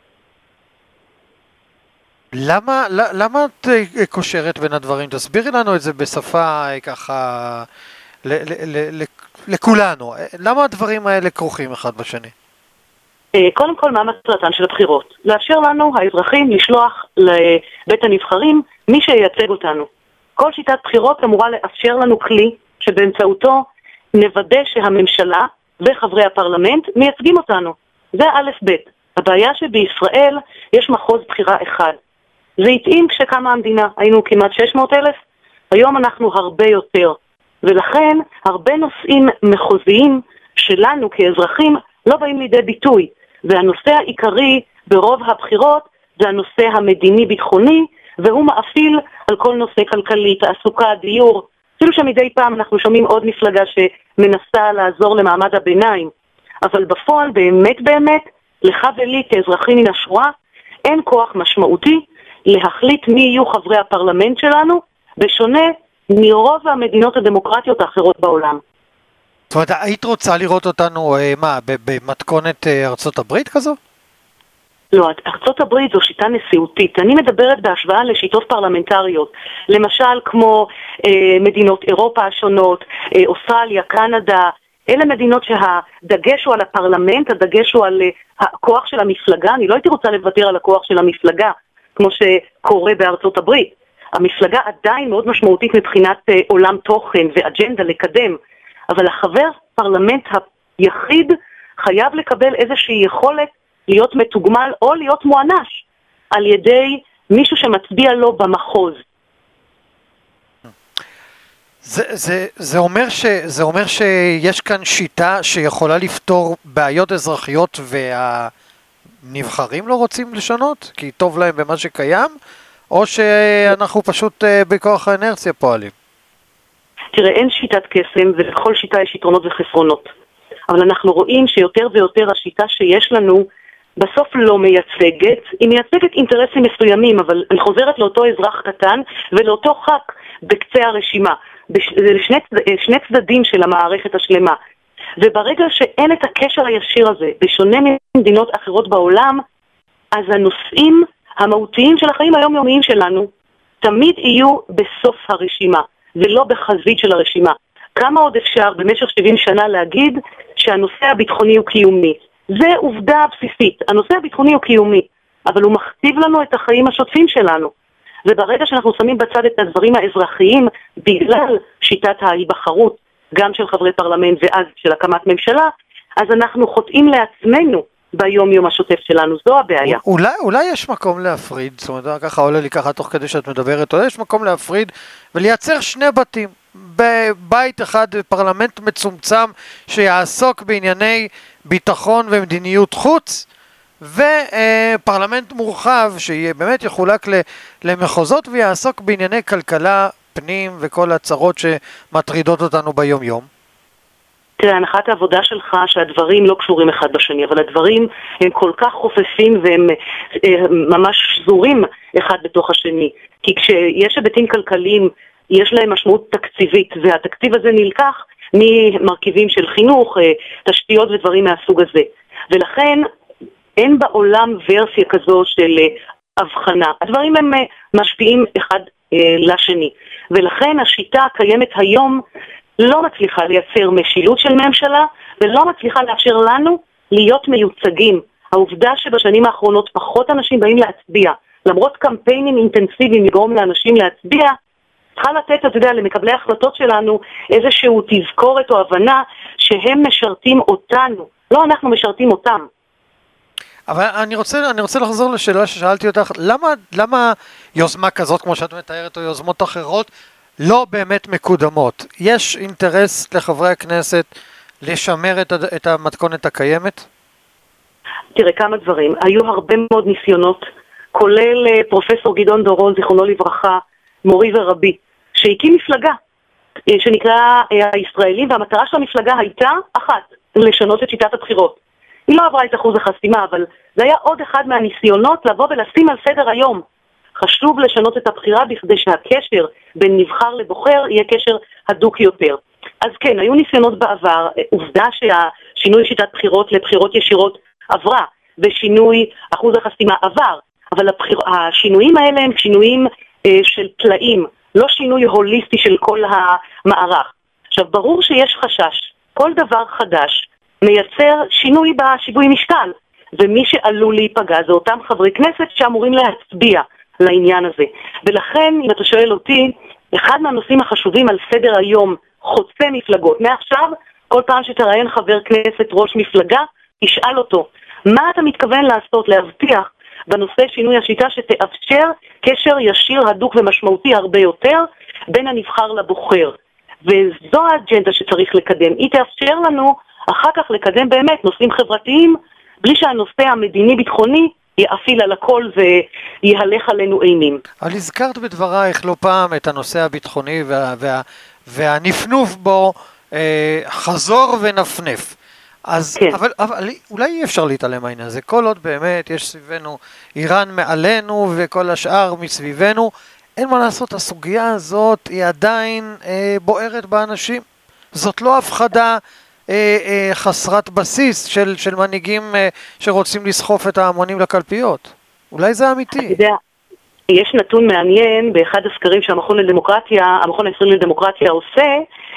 למה, למה את קושרת בין הדברים? תסבירי לנו את זה בשפה ככה ל, ל, ל, ל, לכולנו. למה הדברים האלה כרוכים אחד בשני? קודם כל, מה מטרתן של הבחירות? לאפשר לנו, האזרחים, לשלוח לבית הנבחרים מי שייצג אותנו. כל שיטת בחירות אמורה לאפשר לנו כלי שבאמצעותו נוודא שהממשלה וחברי הפרלמנט מייצגים אותנו. זה א' ב'. הבעיה שבישראל יש מחוז בחירה אחד. זה התאים כשקמה המדינה, היינו כמעט שש מאות אלף, היום אנחנו הרבה יותר. ולכן הרבה נושאים מחוזיים שלנו כאזרחים לא באים לידי ביטוי. והנושא העיקרי ברוב הבחירות זה הנושא המדיני-ביטחוני, והוא מאפיל על כל נושא כלכלי, תעסוקה, דיור. אפילו שמדי פעם אנחנו שומעים עוד מפלגה שמנסה לעזור למעמד הביניים. אבל בפועל באמת באמת, לך ולי כאזרחים מן השורה, אין כוח משמעותי להחליט מי יהיו חברי הפרלמנט שלנו, בשונה מרוב המדינות הדמוקרטיות האחרות בעולם. זאת אומרת, היית רוצה לראות אותנו, מה, במתכונת ארצות הברית כזו? לא, ארצות הברית זו שיטה נשיאותית. אני מדברת בהשוואה לשיטות פרלמנטריות. למשל, כמו אה, מדינות אירופה השונות, אה, אוסטרליה, קנדה, אלה מדינות שהדגש הוא על הפרלמנט, הדגש הוא על אה, הכוח של המפלגה. אני לא הייתי רוצה לוותר על הכוח של המפלגה, כמו שקורה בארצות הברית. המפלגה עדיין מאוד משמעותית מבחינת אה, עולם תוכן ואג'נדה לקדם, אבל החבר פרלמנט היחיד חייב לקבל איזושהי יכולת להיות מתוגמל או להיות מוענש על ידי מישהו שמצביע לו במחוז. זה, זה, זה אומר ש, זה אומר שיש כאן שיטה שיכולה לפתור בעיות אזרחיות והנבחרים לא רוצים לשנות כי טוב להם במה שקיים, או שאנחנו פשוט בכוח האנרציה פועלים? תראה, אין שיטת קסם ולכל שיטה יש יתרונות וחסרונות. אבל אנחנו רואים שיותר ויותר השיטה שיש לנו בסוף לא מייצגת, היא מייצגת אינטרסים מסוימים, אבל אני חוזרת לאותו אזרח קטן ולאותו חק בקצה הרשימה, לשני שני צדדים של המערכת השלמה. וברגע שאין את הקשר הישיר הזה, בשונה ממדינות אחרות בעולם, אז הנושאים המהותיים של החיים היומיומיים שלנו תמיד יהיו בסוף הרשימה, ולא בחזית של הרשימה. כמה עוד אפשר במשך שבעים שנה להגיד שהנושא הביטחוני הוא קיומי? זה עובדה בסיסית. הנושא הביטחוני הוא קיומי, אבל הוא מכתיב לנו את החיים השוטפים שלנו. וברגע שאנחנו שמים בצד את הדברים האזרחיים, בגלל שיטת ההיבחרות, גם של חברי פרלמנט ואז של הקמת ממשלה, אז אנחנו חוטאים לעצמנו ביום יום השוטף שלנו. זו הבעיה. אולי, אולי יש מקום להפריד, זאת אומרת, ככה עולה לי ככה תוך כדי שאת מדברת, אולי יש מקום להפריד ולייצר שני בתים. בבית אחד, פרלמנט מצומצם שיעסוק בענייני ביטחון ומדיניות חוץ, ופרלמנט מורחב שבאמת יחולק למחוזות ויעסוק בענייני כלכלה, פנים וכל הצרות שמטרידות אותנו ביום יום. תראה, הנחת העבודה שלך שהדברים לא קשורים אחד בשני, אבל הדברים הם כל כך חופפים והם ממש שזורים אחד בתוך השני. כי כשיש היבטים כלכליים, יש להם משמעות תקציבית, והתקציב הזה נלקח ממרכיבים של חינוך, תשתיות ודברים מהסוג הזה. ולכן אין בעולם ורסיה כזו של הבחנה. הדברים הם משפיעים אחד לשני. ולכן השיטה הקיימת היום לא מצליחה לייצר משילות של ממשלה, ולא מצליחה לאפשר לנו להיות מיוצגים. העובדה שבשנים האחרונות פחות אנשים באים להצביע, למרות קמפיינים אינטנסיביים לגרום לאנשים להצביע, צריכה לתת, אתה יודע, למקבלי ההחלטות שלנו איזשהו תזכורת או הבנה שהם משרתים אותנו, לא אנחנו משרתים אותם. אבל אני רוצה, אני רוצה לחזור לשאלה ששאלתי אותך, למה, למה יוזמה כזאת, כמו שאת מתארת, או יוזמות אחרות, לא באמת מקודמות? יש אינטרס לחברי הכנסת לשמר את, את המתכונת הקיימת? תראה, כמה דברים. היו הרבה מאוד ניסיונות, כולל פרופסור גדעון דורון, זיכרונו לברכה, מורי ורבי, שהקים מפלגה שנקרא הישראלים, והמטרה של המפלגה הייתה אחת, לשנות את שיטת הבחירות. היא לא עברה את אחוז החסימה, אבל זה היה עוד אחד מהניסיונות לבוא ולשים על סדר היום. חשוב לשנות את הבחירה בכדי שהקשר בין נבחר לבוחר יהיה קשר הדוק יותר. אז כן, היו ניסיונות בעבר, עובדה שהשינוי שיטת בחירות לבחירות ישירות עברה, ושינוי אחוז החסימה עבר, אבל הבחיר, השינויים האלה הם שינויים אה, של פלאים, לא שינוי הוליסטי של כל המערך. עכשיו, ברור שיש חשש, כל דבר חדש מייצר שינוי בשיווי משקל, ומי שעלול להיפגע זה אותם חברי כנסת שאמורים להצביע לעניין הזה. ולכן, אם אתה שואל אותי, אחד מהנושאים החשובים על סדר היום חוצה מפלגות. מעכשיו, כל פעם שתראיין חבר כנסת ראש מפלגה, תשאל אותו, מה אתה מתכוון לעשות, להבטיח בנושא שינוי השיטה שתאפשר קשר ישיר, הדוק ומשמעותי הרבה יותר בין הנבחר לבוחר. וזו האג'נדה שצריך לקדם. היא תאפשר לנו אחר כך לקדם באמת נושאים חברתיים, בלי שהנושא המדיני-ביטחוני יאפיל על הכל ויהלך עלינו אימים. אבל הזכרת בדברייך לא פעם את הנושא הביטחוני וה, וה, והנפנוף בו אה, חזור ונפנף. אז, כן. אבל, אבל אולי אי אפשר להתעלם מהעניין הזה. כל עוד באמת יש סביבנו איראן מעלינו וכל השאר מסביבנו, אין מה לעשות, הסוגיה הזאת היא עדיין אה, בוערת באנשים. זאת לא הפחדה אה, אה, חסרת בסיס של, של מנהיגים אה, שרוצים לסחוף את ההמונים לקלפיות. אולי זה אמיתי. אתה יודע, יש נתון מעניין באחד הסקרים שהמכון לדמוקרטיה, המכון הישראלי לדמוקרטיה עושה,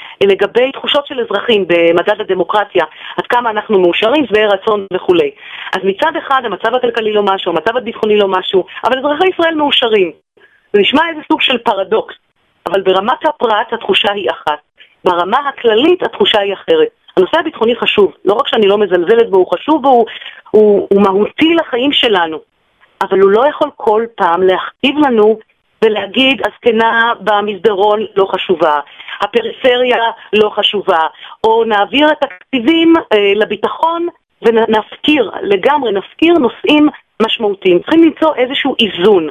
לגבי תחושות של אזרחים במדד הדמוקרטיה, עד כמה אנחנו מאושרים, שבעי רצון וכו'. אז מצד אחד המצב הכלכלי לא משהו, המצב הביטחוני לא משהו, אבל אזרחי ישראל מאושרים. זה נשמע איזה סוג של פרדוקס, אבל ברמת הפרט התחושה היא אחת. ברמה הכללית התחושה היא אחרת. הנושא הביטחוני חשוב, לא רק שאני לא מזלזלת בו, הוא חשוב בו, הוא, הוא, הוא מהותי לחיים שלנו. אבל הוא לא יכול כל פעם להכתיב לנו ולהגיד, הזקנה במסדרון לא חשובה, הפריפריה לא חשובה, או נעביר את התקציבים אה, לביטחון ונפקיר, לגמרי נפקיר נושאים משמעותיים. צריכים למצוא איזשהו איזון.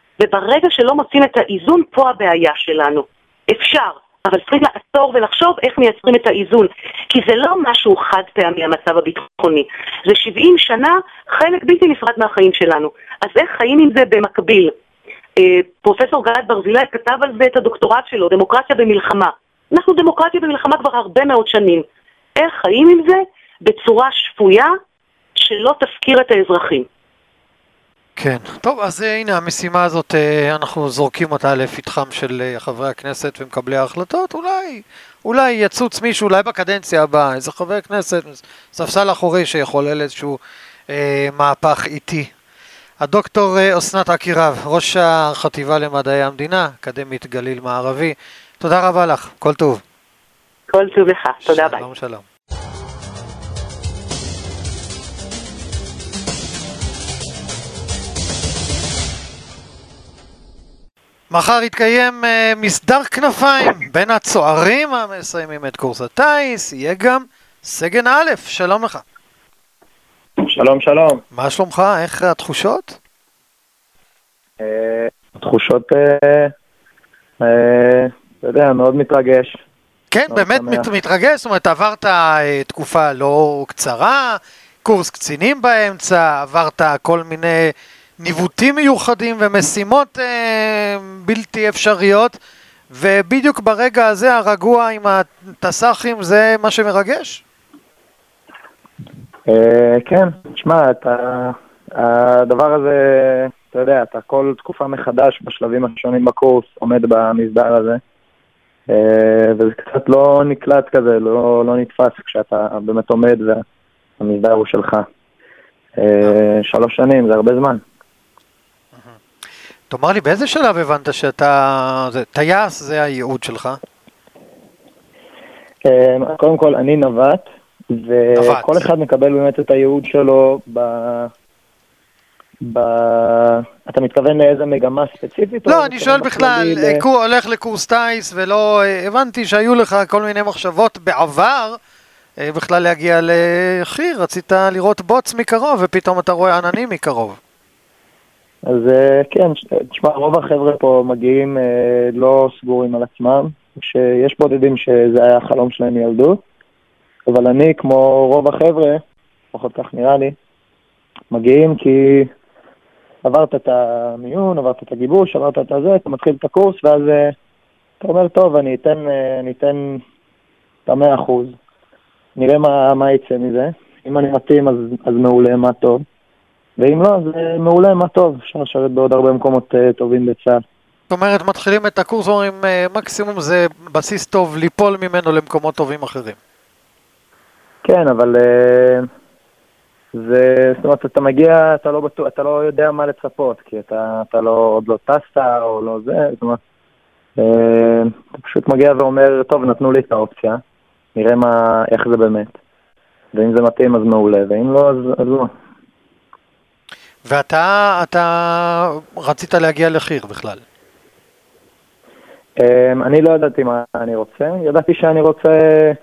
וברגע שלא מוצאים את האיזון, פה הבעיה שלנו. אפשר, אבל צריכים לעצור ולחשוב איך מייצרים את האיזון. כי זה לא משהו חד פעמי המצב הביטחוני. זה שבעים שנה חלק בלתי נפרד מהחיים שלנו. אז איך חיים עם זה במקביל? פרופסור גלעד ברזילי כתב על זה את הדוקטורט שלו, דמוקרטיה במלחמה. אנחנו דמוקרטיה במלחמה כבר הרבה מאוד שנים. איך חיים עם זה בצורה שפויה שלא תפקיר את האזרחים? כן, טוב, אז הנה המשימה הזאת, אנחנו זורקים אותה לפתחם של חברי הכנסת ומקבלי ההחלטות, אולי, אולי יצוץ מישהו, אולי בקדנציה הבאה, איזה חבר כנסת, ספסל אחורי שיכולל איזשהו אה, מהפך איטי. הדוקטור אסנת עקירב, ראש החטיבה למדעי המדינה, אקדמית גליל מערבי, תודה רבה לך, כל טוב. כל טוב לך, תודה ביי. שלום, שלום. מחר יתקיים uh, מסדר כנפיים בין הצוערים המסיימים את קורס הטייס, יהיה גם סגן א', שלום לך. שלום, שלום. מה שלומך? איך התחושות? התחושות, אתה יודע, מאוד מתרגש. כן, באמת מתרגש, זאת אומרת, עברת תקופה לא קצרה, קורס קצינים באמצע, עברת כל מיני ניווטים מיוחדים ומשימות בלתי אפשריות, ובדיוק ברגע הזה הרגוע עם התסחים זה מה שמרגש? כן, תשמע, הדבר הזה, אתה יודע, אתה כל תקופה מחדש בשלבים השונים בקורס עומד במסדר הזה, וזה קצת לא נקלט כזה, לא, לא נתפס כשאתה באמת עומד והמסדר הוא שלך. שלוש שנים, זה הרבה זמן. תאמר לי, באיזה שלב הבנת שאתה, זה, טייס זה הייעוד שלך? קודם כל, אני נווט, וכל אחד מקבל באמת את הייעוד שלו ב... ב... אתה מתכוון לאיזה מגמה ספציפית? לא, אני שואל בכלל, ל... הולך לקורס טייס ולא הבנתי שהיו לך כל מיני מחשבות בעבר בכלל להגיע לחי"ר, רצית לראות בוץ מקרוב ופתאום אתה רואה עננים מקרוב. אז כן, תשמע, רוב החבר'ה פה מגיעים לא סגורים על עצמם, שיש בודדים שזה היה החלום שלהם מילדות, אבל אני, כמו רוב החבר'ה, פחות כך נראה לי, מגיעים כי עברת את המיון, עברת את הגיבוש, עברת את הזה, אתה מתחיל את הקורס, ואז אתה אומר, טוב, אני אתן, אני אתן את המאה אחוז, נראה מה, מה יצא מזה. אם אני מתאים, אז, אז מעולה, מה טוב. ואם לא, אז מעולה, מה טוב. אפשר לשרת בעוד הרבה מקומות uh, טובים בצה"ל. זאת אומרת, מתחילים את הקורס, אומרים, uh, מקסימום זה בסיס טוב ליפול ממנו למקומות טובים אחרים. כן, אבל uh, זה, זאת אומרת, אתה מגיע, אתה לא, בטוח, אתה לא יודע מה לצפות, כי אתה, אתה לא, עוד לא טסת או לא זה, זאת אומרת, uh, אתה פשוט מגיע ואומר, טוב, נתנו לי את האופציה, נראה מה, איך זה באמת. ואם זה מתאים, אז מעולה, ואם לא, אז, אז לא. ואתה, אתה רצית להגיע לחיר בכלל? אני לא ידעתי מה אני רוצה, ידעתי שאני רוצה,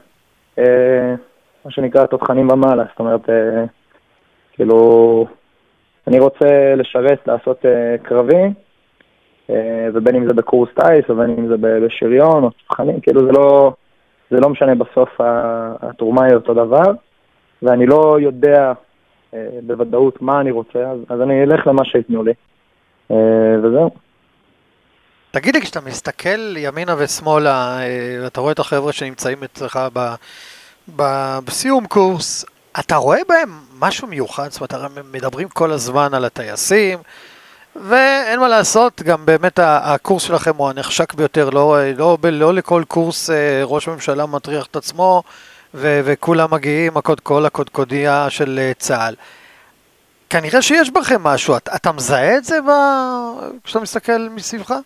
מה שנקרא, תותחנים במעלה, זאת אומרת, כאילו, אני רוצה לשרת, לעשות קרבי, ובין אם זה בקורס טייס, ובין אם זה בשריון, או תותחנים, כאילו זה לא, זה לא משנה בסוף, התרומה היא אותו דבר, ואני לא יודע בוודאות מה אני רוצה, אז, אז אני אלך למה שיתנו לי, וזהו. תגיד לי, כשאתה מסתכל ימינה ושמאלה, אתה רואה את החבר'ה שנמצאים אצלך ב, ב, בסיום קורס, אתה רואה בהם משהו מיוחד? זאת אומרת, מדברים כל הזמן על הטייסים, ואין מה לעשות, גם באמת הקורס שלכם הוא הנחשק ביותר, לא, לא, לא לכל קורס ראש ממשלה מטריח את עצמו, ו- וכולם מגיעים, כל הקודקודיה של צה"ל. כנראה שיש בכם משהו, אתה, אתה מזהה את זה ב- כשאתה מסתכל מסביבך?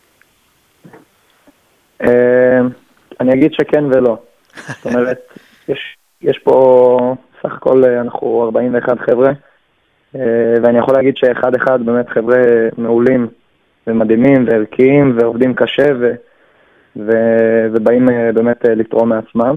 אני אגיד שכן ולא. זאת אומרת, יש, יש פה, סך הכל אנחנו ארבעים ואחד חבר'ה, ואני יכול להגיד שאחד אחד באמת חבר'ה מעולים ומדהימים וערכיים ועובדים קשה ו, ו, ובאים באמת לתרום מעצמם.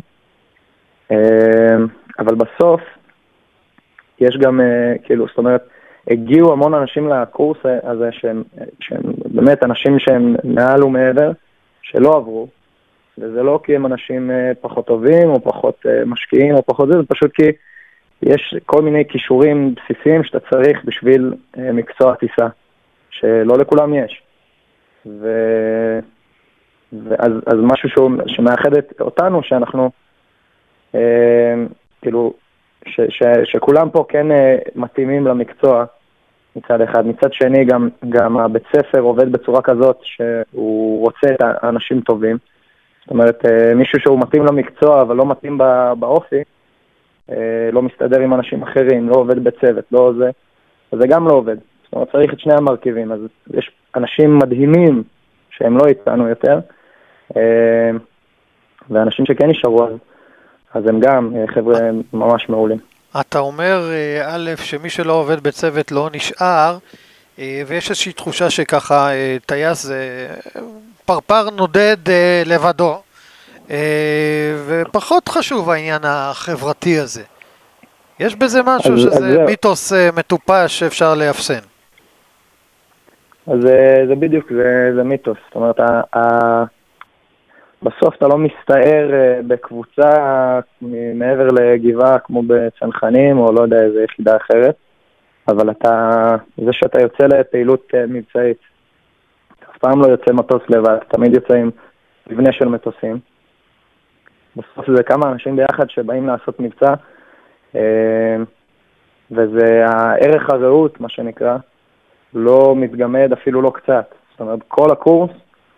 אבל בסוף יש גם, כאילו, זאת אומרת, הגיעו המון אנשים לקורס הזה שהם, שהם באמת אנשים שהם מעל ומעבר, שלא עברו, וזה לא כי הם אנשים פחות טובים או פחות משקיעים או פחות זה, זה פשוט כי יש כל מיני כישורים בסיסיים שאתה צריך בשביל מקצוע טיסה, שלא לכולם יש. ו... ואז, אז משהו שהוא, שמאחד אותנו, שאנחנו, אה, כאילו, ש, ש, שכולם פה כן אה, מתאימים למקצוע מצד אחד. מצד שני, גם, גם הבית ספר עובד בצורה כזאת שהוא רוצה את האנשים טובים. זאת אומרת, אה, מישהו שהוא מתאים למקצוע, אבל לא מתאים בא, באופי, לא מסתדר עם אנשים אחרים, לא עובד בצוות, לא זה, אז זה גם לא עובד. זאת אומרת, צריך את שני המרכיבים, אז יש אנשים מדהימים שהם לא איתנו יותר, ואנשים שכן נשארו, אז, אז הם גם חבר'ה ממש מעולים. אתה אומר, א', שמי שלא עובד בצוות לא נשאר, ויש איזושהי תחושה שככה טייס זה פרפר נודד לבדו, ופחות חשוב העניין החברתי הזה. יש בזה משהו אז, שזה אז מיתוס מטופש שאפשר להפסן? אז זה, זה בדיוק, זה, זה מיתוס. זאת אומרת, ה, ה, בסוף אתה לא מסתער בקבוצה מעבר לגבעה כמו בצנחנים או לא יודע איזה יחידה אחרת, אבל אתה, זה שאתה יוצא לפעילות מבצעית, אף פעם לא יוצא מטוס לבד, תמיד יוצא עם מבנה של מטוסים. בסוף זה כמה אנשים ביחד שבאים לעשות מבצע, וזה הערך הרעות, מה שנקרא, לא מתגמד אפילו לא קצת. זאת אומרת, כל הקורס,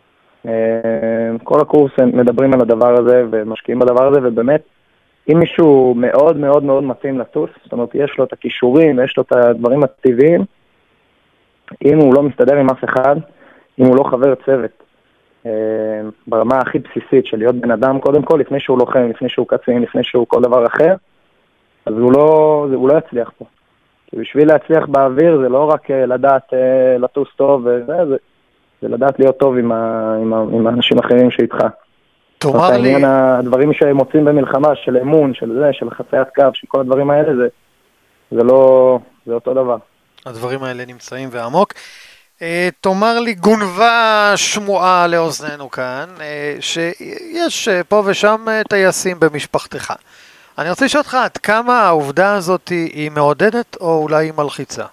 כל הקורס מדברים על הדבר הזה ומשקיעים בדבר הזה, ובאמת, אם מישהו מאוד מאוד מאוד מתאים לטוס, זאת אומרת, יש לו את הכישורים, יש לו את הדברים הטבעיים, אם הוא לא מסתדר עם אף אחד, אם הוא לא חבר צוות, ברמה הכי בסיסית של להיות בן אדם קודם כל, לפני שהוא לוחם, לפני שהוא קצין, לפני שהוא כל דבר אחר, אז הוא לא, הוא לא יצליח פה. כי בשביל להצליח באוויר זה לא רק לדעת לטוס טוב, וזה, זה, זה לדעת להיות טוב עם, ה, עם, ה, עם האנשים אחרים שאיתך. תאמר לי... העניין, הדברים שהם מוצאים במלחמה, של אמון, של זה, של חציית קו, של כל הדברים האלה, זה, זה לא, זה אותו דבר. הדברים האלה נמצאים ועמוק. תאמר לי, גונבה שמועה לאוזנינו כאן, שיש פה ושם טייסים במשפחתך. אני רוצה לשאול אותך, עד כמה העובדה הזאת היא מעודדת או אולי היא מלחיצה?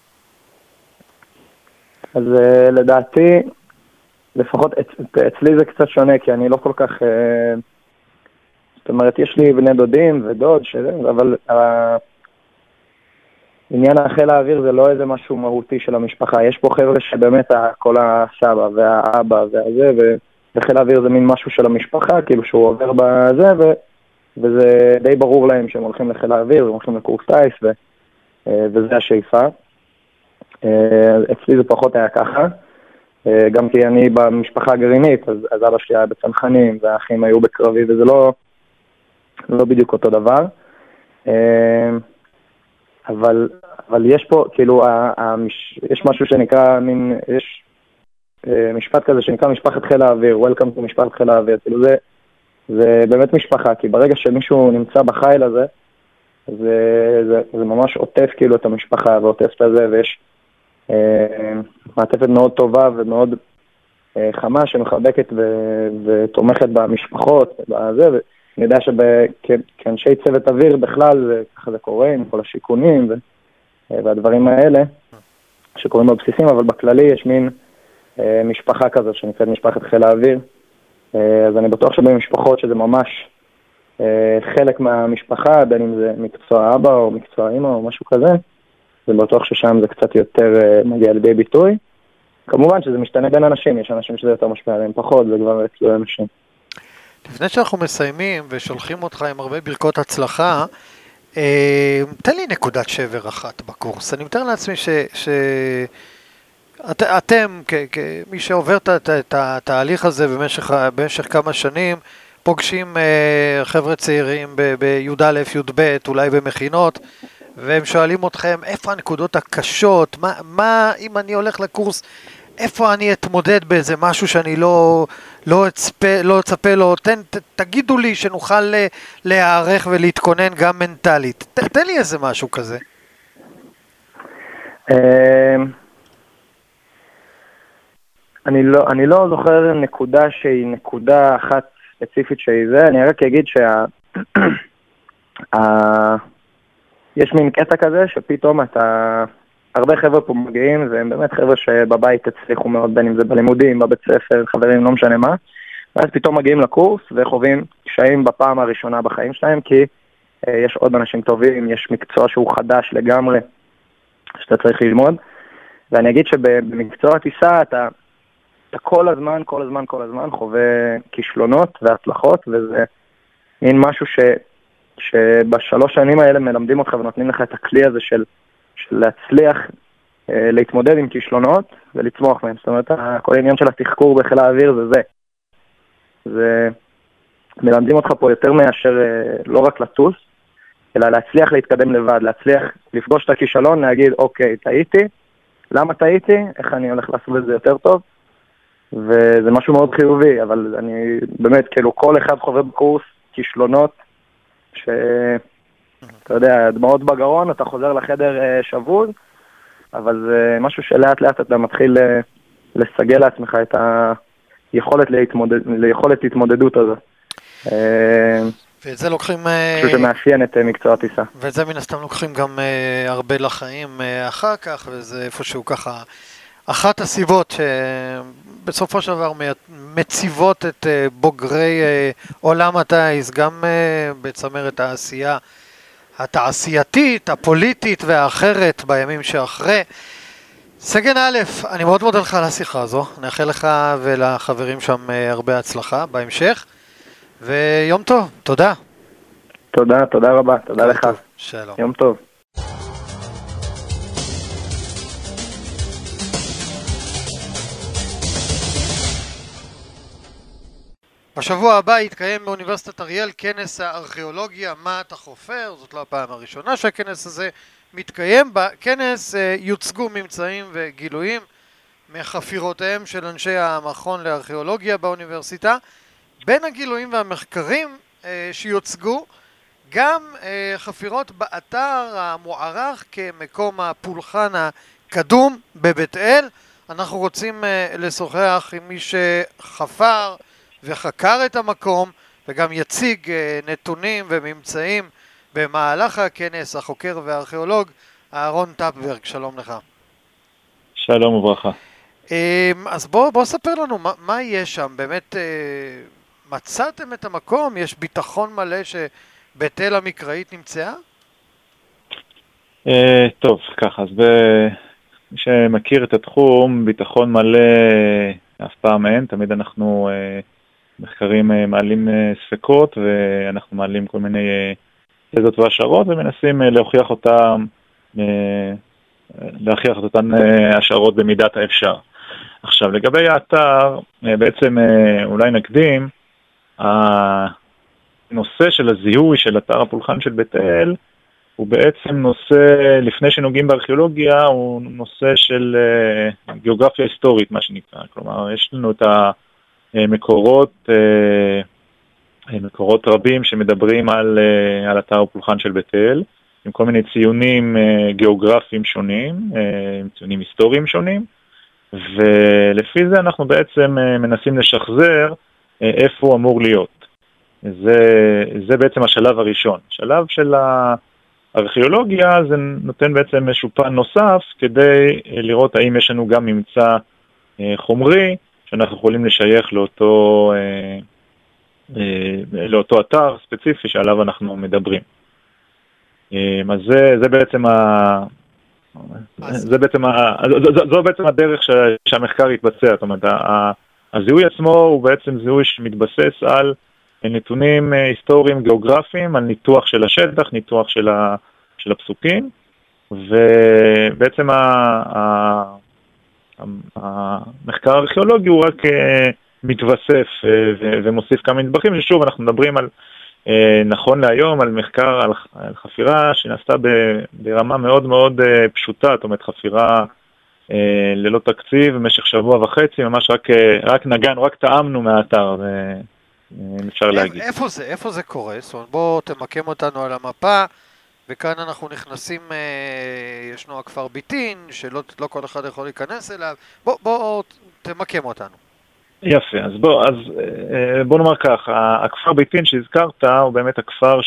אז לדעתי, לפחות אצלי זה קצת שונה, כי אני לא כל כך, זאת אומרת, יש לי בני דודים ודוד, שזה, אבל עניין החיל האוויר זה לא איזה משהו מהותי של המשפחה. יש פה חבר'ה שבאמת כל הסבא והאבא והזה, וחיל האוויר זה מין משהו של המשפחה, כאילו שהוא עובר בזה, ו, וזה די ברור להם שהם הולכים לחיל האוויר, הם הולכים לקורס טייס, ו, וזה השאיפה. אצלי זה פחות היה ככה, גם כי אני במשפחה הגרעינית, אז, אז אבא שלי היה בצנחנים, והאחים היו בקרבי, וזה לא, לא בדיוק אותו דבר. אבל, אבל יש פה, כאילו, המש, יש משהו שנקרא, מין, יש משפט כזה שנקרא משפחת חיל האוויר, Welcome to משפחת חיל האוויר, כאילו זה, זה באמת משפחה, כי ברגע שמישהו נמצא בחיל הזה, זה, זה, זה ממש עוטף כאילו את המשפחה ועוטף את הזה, ויש אה, מעטפת מאוד טובה ומאוד אה, חמה שמחבקת ו, ותומכת במשפחות, בזה, ואני יודע שכאנשי צוות אוויר בכלל, זה, ככה זה קורה עם כל השיקונים ו, והדברים האלה שקורים בבסיסים, אבל בכללי יש מין אה, משפחה כזו שנקראת משפחת חיל האוויר, אה, אז אני בטוח שבמשפחות שזה ממש חלק מהמשפחה, בין אם זה מקצוע אבא או מקצוע אמא או משהו כזה, זה בטוח ששם זה קצת יותר מגיע לידי ביטוי. כמובן שזה משתנה בין אנשים, יש אנשים שזה יותר משפיע עליהם פחות, זה כבר אצלו אנשים. לפני שאנחנו מסיימים ושולחים אותך עם הרבה ברכות הצלחה, תן לי נקודת שבר אחת בקורס. אני מתאר לעצמי ש... ש... את, אתם, כמי שעובר את התהליך הזה במשך, במשך כמה שנים, פוגשים uh, חבר'ה צעירים ב-י"א, י"ב, אולי במכינות, והם שואלים אתכם, איפה הנקודות הקשות? מה, מה אם אני הולך לקורס, איפה אני אתמודד באיזה משהו שאני לא, לא אצפה, לא אצפה לו? תן, ת, תגידו לי שנוכל להיערך ולהתכונן גם מנטלית. ת, תן לי איזה משהו כזה. אני לא, אני לא זוכר נקודה שהיא נקודה אחת ספציפית שהיא זה, אני רק אגיד שה... יש מין קטע כזה שפתאום אתה... הרבה חבר'ה פה מגיעים, והם באמת חבר'ה שבבית הצליחו מאוד, בין אם זה בלימודים, בבית ספר, חברים, לא משנה מה, ואז פתאום מגיעים לקורס וחווים קשיים בפעם הראשונה בחיים שלהם, כי אה, יש עוד אנשים טובים, יש מקצוע שהוא חדש לגמרי, שאתה צריך ללמוד, ואני אגיד שבמקצוע הטיסה אתה... אתה כל הזמן, כל הזמן, כל הזמן חווה כישלונות והצלחות, וזה מין משהו ש, שבשלוש שנים האלה מלמדים אותך ונותנים לך את הכלי הזה של, של להצליח אה, להתמודד עם כישלונות ולצמוח מהם. זאת אומרת, כל העניין של התחקור בחיל האוויר זה זה. זה מלמדים אותך פה יותר מאשר אה, לא רק לטוס, אלא להצליח להתקדם לבד, להצליח לפגוש את הכישלון, להגיד, אוקיי, טעיתי, למה טעיתי? איך אני הולך לעשות את זה יותר טוב? וזה משהו מאוד חיובי, אבל אני באמת, כאילו, כל אחד חווה בקורס כישלונות, שאתה יודע, דמעות בגרון, אתה חוזר לחדר שבוז, אבל זה משהו שלאט לאט אתה מתחיל לסגל לעצמך את היכולת להתמודד, ליכולת התמודדות הזאת. ואת זה לוקחים... משהו שמאפיין את מקצוע הטיסה. ואת זה מן הסתם לוקחים גם הרבה לחיים אחר כך, וזה איפשהו ככה... אחת הסיבות שבסופו של דבר מציבות את בוגרי עולם הטייס, גם בצמרת העשייה התעשייתית, הפוליטית והאחרת בימים שאחרי. סגן א', אני מאוד מודה לך על השיחה הזו, נאחל לך ולחברים שם הרבה הצלחה בהמשך, ויום טוב, תודה. תודה, תודה רבה, תודה לך. טוב, שלום. יום טוב. בשבוע הבא יתקיים באוניברסיטת אריאל כנס הארכיאולוגיה, מה אתה חופר? זאת לא הפעם הראשונה שהכנס הזה מתקיים. בכנס יוצגו ממצאים וגילויים מחפירותיהם של אנשי המכון לארכיאולוגיה באוניברסיטה. בין הגילויים והמחקרים שיוצגו גם חפירות באתר המוערך כמקום הפולחן הקדום בבית אל. אנחנו רוצים לשוחח עם מי שחפר וחקר את המקום וגם יציג נתונים וממצאים במהלך הכנס, החוקר והארכיאולוג אהרון טפברג. שלום לך. שלום וברכה. אז בוא, בוא ספר לנו מה, מה יש שם, באמת מצאתם את המקום? יש ביטחון מלא שבית אל המקראית נמצאה? טוב, ככה, אז מי שמכיר את התחום, ביטחון מלא אף פעם אין, תמיד אנחנו מחקרים מעלים ספקות, ואנחנו מעלים כל מיני תזות והשערות, ומנסים להוכיח אותם, להוכיח את אותן השערות במידת האפשר. עכשיו, לגבי האתר, בעצם אולי נקדים, הנושא של הזיהוי של אתר הפולחן של בית אל, הוא בעצם נושא, לפני שנוגעים בארכיאולוגיה, הוא נושא של גיאוגרפיה היסטורית, מה שנקרא. כלומר, יש לנו את המקורות, מקורות רבים שמדברים על, על אתר הפולחן של בית אל, עם כל מיני ציונים גיאוגרפיים שונים, עם ציונים היסטוריים שונים, ולפי זה אנחנו בעצם מנסים לשחזר איפה הוא אמור להיות. זה, זה בעצם השלב הראשון. השלב של הארכיאולוגיה זה נותן בעצם איזשהו פן נוסף כדי לראות האם יש לנו גם ממצא חומרי שאנחנו יכולים לשייך לאותו, לאותו אתר ספציפי שעליו אנחנו מדברים. אז זה, זה בעצם ה... זה בעצם ה... זו, זו בעצם הדרך שהמחקר יתבצע. זאת אומרת, הזיהוי עצמו הוא בעצם זיהוי שמתבסס על נתונים היסטוריים גיאוגרפיים, על ניתוח של השטח, ניתוח של, ה... של הפסוקים, ובעצם ה... ה... המחקר הארכיאולוגי הוא רק מתווסף ומוסיף כמה נדבכים, ששוב אנחנו מדברים על נכון להיום, על מחקר, על, על חפירה שנעשתה ברמה מאוד מאוד פשוטה, זאת אומרת חפירה ללא תקציב במשך שבוע וחצי, ממש רק, רק נגענו, רק טעמנו מהאתר, אם אפשר להגיד. איפה זה, איפה זה קורה? זאת אומרת, בוא תמקם אותנו על המפה, וכאן אנחנו נכנסים, ישנו הכפר ביטין, שלא לא כל אחד יכול להיכנס אליו, בוא, בוא תמקם אותנו. יפה, אז בוא, אז בוא נאמר כך, הכפר ביטין שהזכרת הוא באמת הכפר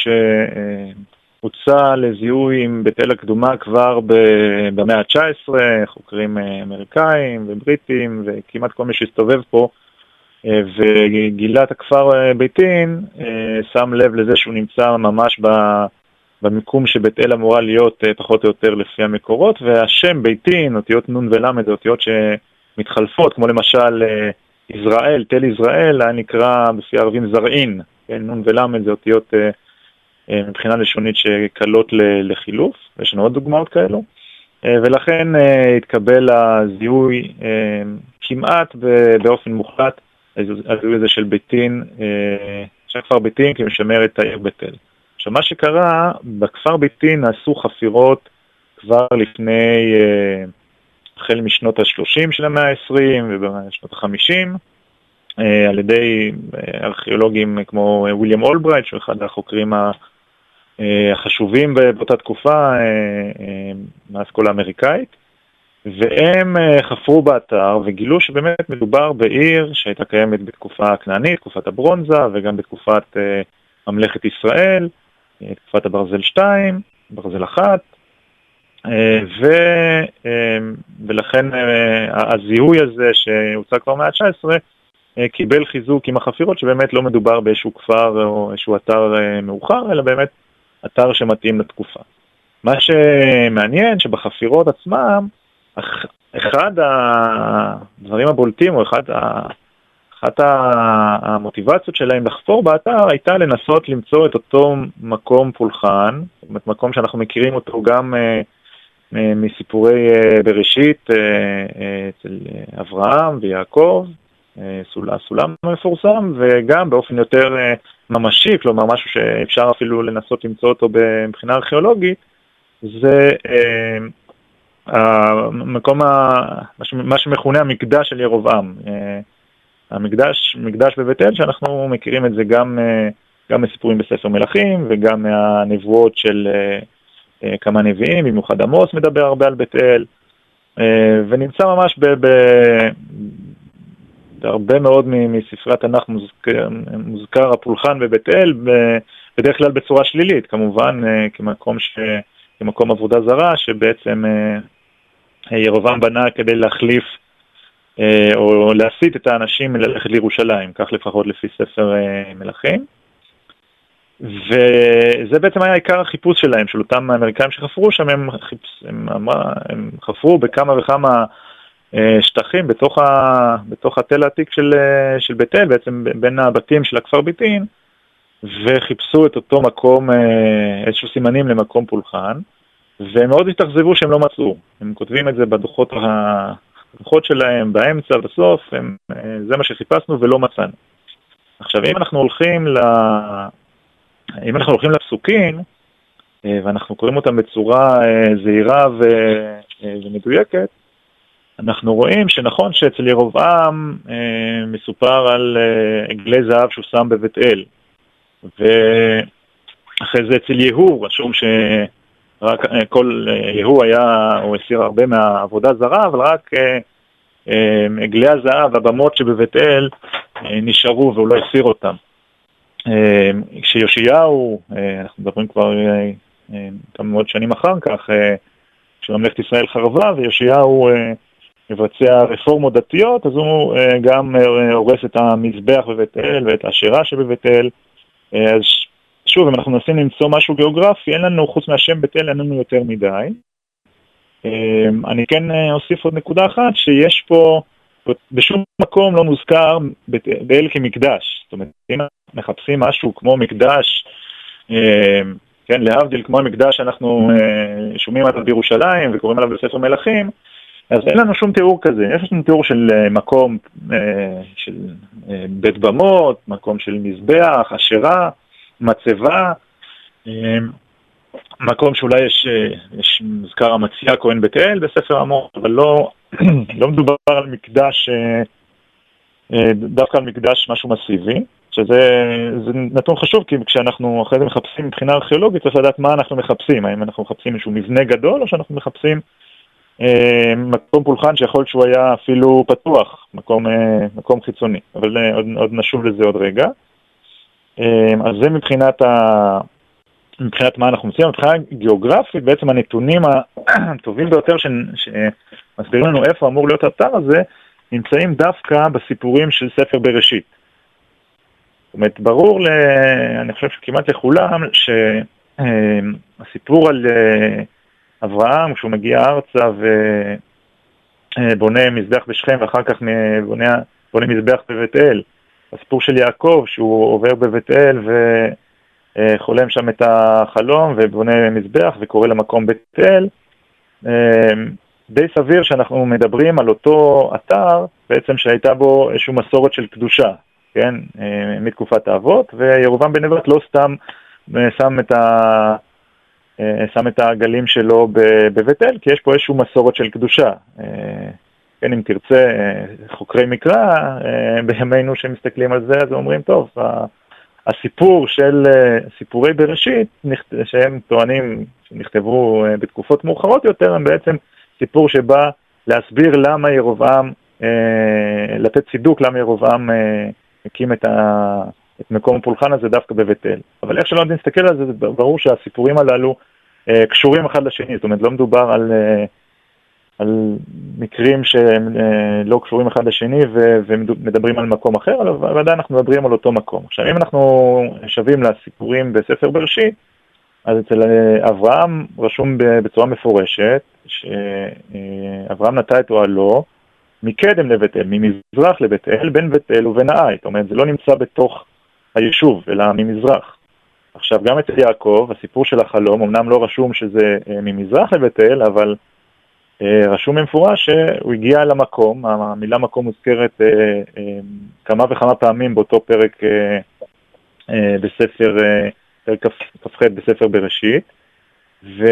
שהוצא לזיהוי עם בית אל הקדומה כבר במאה ה-תשע עשרה, חוקרים אמריקאים ובריטים וכמעט כל מי שהסתובב פה וגילה את הכפר ביטין, שם לב לזה שהוא נמצא ממש במיקום שבית אל אמורה להיות פחות או יותר לפי המקורות, והשם ביטין, אותיות נון ולמד, אותיות שמתחלפות, כמו למשל ישראל, תל ישראל, היה נקרא בפי הערבים זרעין, כן, נון ולמד זה אותיות אה, אה, מבחינה לשונית שקלות לחילוף, ויש לנו עוד דוגמאות כאלו, אה, ולכן אה, התקבל הזיהוי אה, כמעט באופן מוחלט, הזיהוי הזה של ביטין, אה, של כפר ביטין כמשמר את העיר בית אל. עכשיו מה שקרה, בכפר ביטין נעשו חפירות כבר לפני... אה, החל משנות ה-שלושים של המאה ה-עשרים ובשנות ה-חמישים, על ידי ארכיאולוגים כמו וויליאם אולברייט, שהוא אחד החוקרים החשובים באותה תקופה, מהאסכולה האמריקאית, והם חפרו באתר וגילו שבאמת מדובר בעיר שהייתה קיימת בתקופה הכנענית, תקופת הברונזה, וגם בתקופת ממלכת ישראל, תקופת הברזל שתיים, ברזל אחת, ו, ולכן הזיהוי הזה שהוצא כבר מאה ה-תשע עשרה קיבל חיזוק עם החפירות שבאמת לא מדובר באיזשהו כפר או איזשהו אתר מאוחר, אלא באמת אתר שמתאים לתקופה. מה שמעניין שבחפירות עצמם, אחד הדברים הבולטים או אחד אחת המוטיבציות שלהם לחפור באתר הייתה לנסות למצוא את אותו מקום פולחן, זאת אומרת מקום שאנחנו מכירים אותו גם מסיפורי בראשית אצל אברהם ויעקב, סולם מפורסם, וגם באופן יותר ממשי, כלומר משהו שאפשר אפילו לנסות למצוא אותו מבחינה ארכיאולוגית, זה המקום, מה שמכונה המקדש של ירובעם. המקדש, מקדש בבית אל, שאנחנו מכירים את זה גם, גם מסיפורים בספר מלכים, וגם מהנבואות של כמה נביאים, במיוחד עמוס מדבר הרבה על בית אל, ונמצא ממש ב, ב, בהרבה מאוד מספרי התנ"ך מוזכר, מוזכר הפולחן בבית אל, בדרך כלל בצורה שלילית, כמובן כמקום, ש, כמקום עבודה זרה, שבעצם ירובעם בנה כדי להחליף או להסיט את האנשים ללכת לירושלים, כך לפחות לפי ספר מלכים. וזה בעצם היה עיקר החיפוש שלהם, של אותם האמריקאים שחפרו שם, הם, חיפש, הם, הם חפרו בכמה וכמה שטחים בתוך, ה, בתוך התל העתיק של, של בית אל, בעצם בין הבתים של הכפר ביתין, וחיפשו את אותו מקום, איזשהו סימנים למקום פולחן, והם מאוד התאכזבו שהם לא מצאו. הם כותבים את זה בדוחות, הדוחות שלהם, באמצע, בסוף, הם, זה מה שחיפשנו ולא מצאנו. עכשיו, אם אנחנו הולכים ל... אם אנחנו הולכים לפסוקים, ואנחנו קוראים אותם בצורה זהירה ומדויקת, אנחנו רואים שנכון שאצל ירובעם מסופר על עגלי זהב שהוא שם בבית אל, ואחרי זה אצל יהוא, רשום שרק כל יהוא היה, הוא הסיר הרבה מהעבודה זרה, אבל רק עגלי הזהב, הבמות שבבית אל נשארו והוא לא הסיר אותם. כשיושיעהו, אנחנו מדברים כבר כמה מאוד שנים אחר כך, כשממלכת ישראל חרבה ויושיעהו מבצע רפורמות דתיות, אז הוא גם הורס את המזבח בבית אל ואת האשרה שבבית אל. אז שוב, אם אנחנו מנסים למצוא משהו גיאוגרפי, אין לנו, חוץ מהשם בית אל, אין לנו יותר מדי. אני כן אוסיף עוד נקודה אחת, שיש פה, בשום מקום לא מוזכר בית אל כמקדש. זאת אומרת, אם מחפשים משהו כמו מקדש, כן, להבדיל כמו המקדש שאנחנו שומעים עליו בירושלים וקוראים עליו בספר מלכים, אז אין לנו שום תיאור כזה. יש לנו תיאור של מקום של בית במות, מקום של מזבח, אשרה, מצבה, מקום שאולי יש, יש מזכר המציע כהן בית אל בספר עמוס, אבל לא, לא מדובר על מקדש, דווקא על מקדש משהו מסיבי, שזה זה נתון חשוב, כי כשאנחנו אחרי זה מחפשים מבחינה ארכיאולוגית, צריך לדעת מה אנחנו מחפשים, האם אנחנו מחפשים איזשהו מבנה גדול, או שאנחנו מחפשים אה, מקום פולחן שיכול שהוא היה אפילו פתוח, מקום, אה, מקום חיצוני, אבל אה, עוד, עוד נשוב לזה עוד רגע. אה, אז זה מבחינת, ה, מבחינת מה אנחנו מציעים, מבחינה גיאוגרפית, בעצם הנתונים הטובים ביותר שמסבירים לנו איפה אמור להיות האתר הזה, נמצאים דווקא בסיפורים של ספר בראשית. זאת אומרת, ברור, ל... אני חושב שכמעט לכולם, שהסיפור על אברהם, כשהוא מגיע ארצה ובונה מזבח בשכם, ואחר כך בונה, בונה מזבח בבית אל, הסיפור של יעקב, שהוא עובר בבית אל וחולם שם את החלום, ובונה מזבח וקורא למקום בית אל, די סביר שאנחנו מדברים על אותו אתר, בעצם שהייתה בו איזושהי מסורת של קדושה, כן, מתקופת האבות, וירובעם בן נבט לא סתם שם את, ה... שם את העגלים שלו בבית אל, כי יש פה איזושהי מסורת של קדושה. כן, אם תרצה, חוקרי מקרא, בימינו שמסתכלים על זה, אז אומרים, טוב, הסיפור של סיפורי בראשית, שהם טוענים שנכתבו בתקופות מאוחרות יותר, הם בעצם סיפור שבא להסביר למה ירובעם, לתת צידוק למה ירובעם הקים את, ה... את מקום הפולחן הזה דווקא בבית אל. אבל איך שלא נסתכל על זה, זה ברור שהסיפורים הללו אה, קשורים אחד לשני, זאת אומרת, לא מדובר על, אה, על מקרים שהם אה, לא קשורים אחד לשני ו... ומדברים על מקום אחר, אבל עדיין אנחנו מדברים על אותו מקום. עכשיו, אם אנחנו שווים לסיפורים בספר בראשית, אז אצל אברהם רשום בצורה מפורשת, שאברהם נטע את אוהלו, מקדם לבית אל, ממזרח לבית אל, בין בית אל ובין העי. זאת אומרת, זה לא נמצא בתוך היישוב, אלא ממזרח. עכשיו, גם אצל יעקב, הסיפור של החלום, אמנם לא רשום שזה ממזרח לבית אל, אבל רשום במפורש שהוא הגיע למקום, המילה מקום מוזכרת כמה וכמה פעמים באותו פרק בספר, פרק כ"ח בספר בראשית, ו...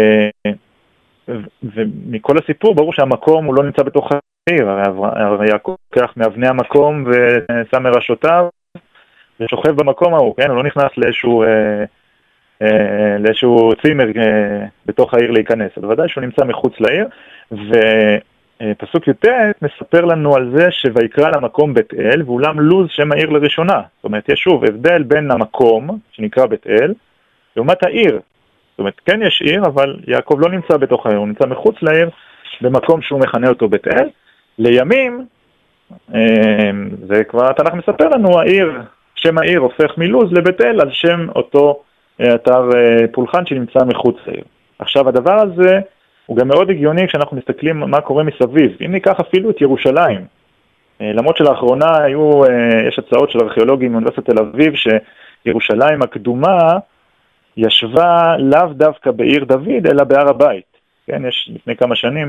ומכל הסיפור ברור שהמקום הוא לא נמצא בתוך העיר, הרי יעקב לוקח מאבני המקום ושם מראשותיו ושוכב במקום ההוא, כן? הוא לא נכנס לאיזשהו, אה, אה, לאיזשהו צימר אה, בתוך העיר להיכנס, אבל ודאי שהוא נמצא מחוץ לעיר, ופסוק י"ט מספר לנו על זה שויקרא למקום בית אל, ואולם לוז שם העיר לראשונה. זאת אומרת, יש שוב הבדל בין המקום שנקרא בית אל לעומת העיר. זאת אומרת, כן יש עיר, אבל יעקב לא נמצא בתוך העיר, הוא נמצא מחוץ לעיר, במקום שהוא מכנה אותו בית אל. לימים, זה כבר התנ"ך מספר לנו, העיר, שם העיר הופך מלוז לבית אל על שם אותו אתר פולחן שנמצא מחוץ לעיר. עכשיו הדבר הזה הוא גם מאוד הגיוני כשאנחנו מסתכלים מה קורה מסביב. אם ניקח אפילו את ירושלים, למרות שלאחרונה היו, יש הצעות של ארכיאולוגים מאוניברסיטת תל אביב שירושלים הקדומה ישבה לאו דווקא בעיר דוד אלא בהר הבית. כן, יש לפני כמה שנים,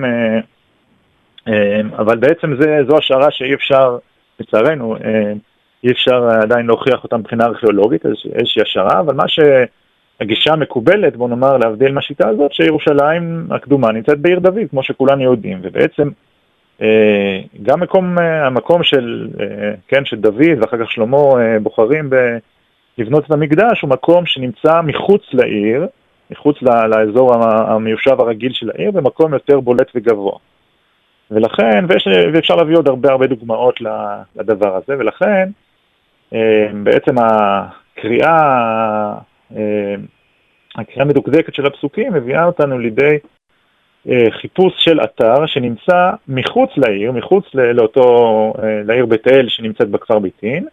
אבל בעצם זה, זו השערה שאי אפשר, לצערנו, אי אפשר עדיין להוכיח אותה מבחינה ארכיאולוגית, איזושהי השערה, אבל מה שהגישה המקובלת, בוא נאמר, להבדיל מהשיטה הזאת, שירושלים הקדומה נמצאת בעיר דוד, כמו שכולנו יודעים, ובעצם גם מקום, המקום של, כן, של דוד ואחר כך שלמה בוחרים לבנות את המקדש, הוא מקום שנמצא מחוץ לעיר, מחוץ לאזור המיושב הרגיל של העיר, במקום יותר בולט וגבוה. ולכן, ויש, ואפשר להביא עוד הרבה הרבה דוגמאות לדבר הזה, ולכן בעצם הקריאה, הקריאה מדוקדקת של הפסוקים מביאה אותנו לידי חיפוש של אתר שנמצא מחוץ לעיר, מחוץ לאותו, לעיר בית אל שנמצאת בכפר ביתין,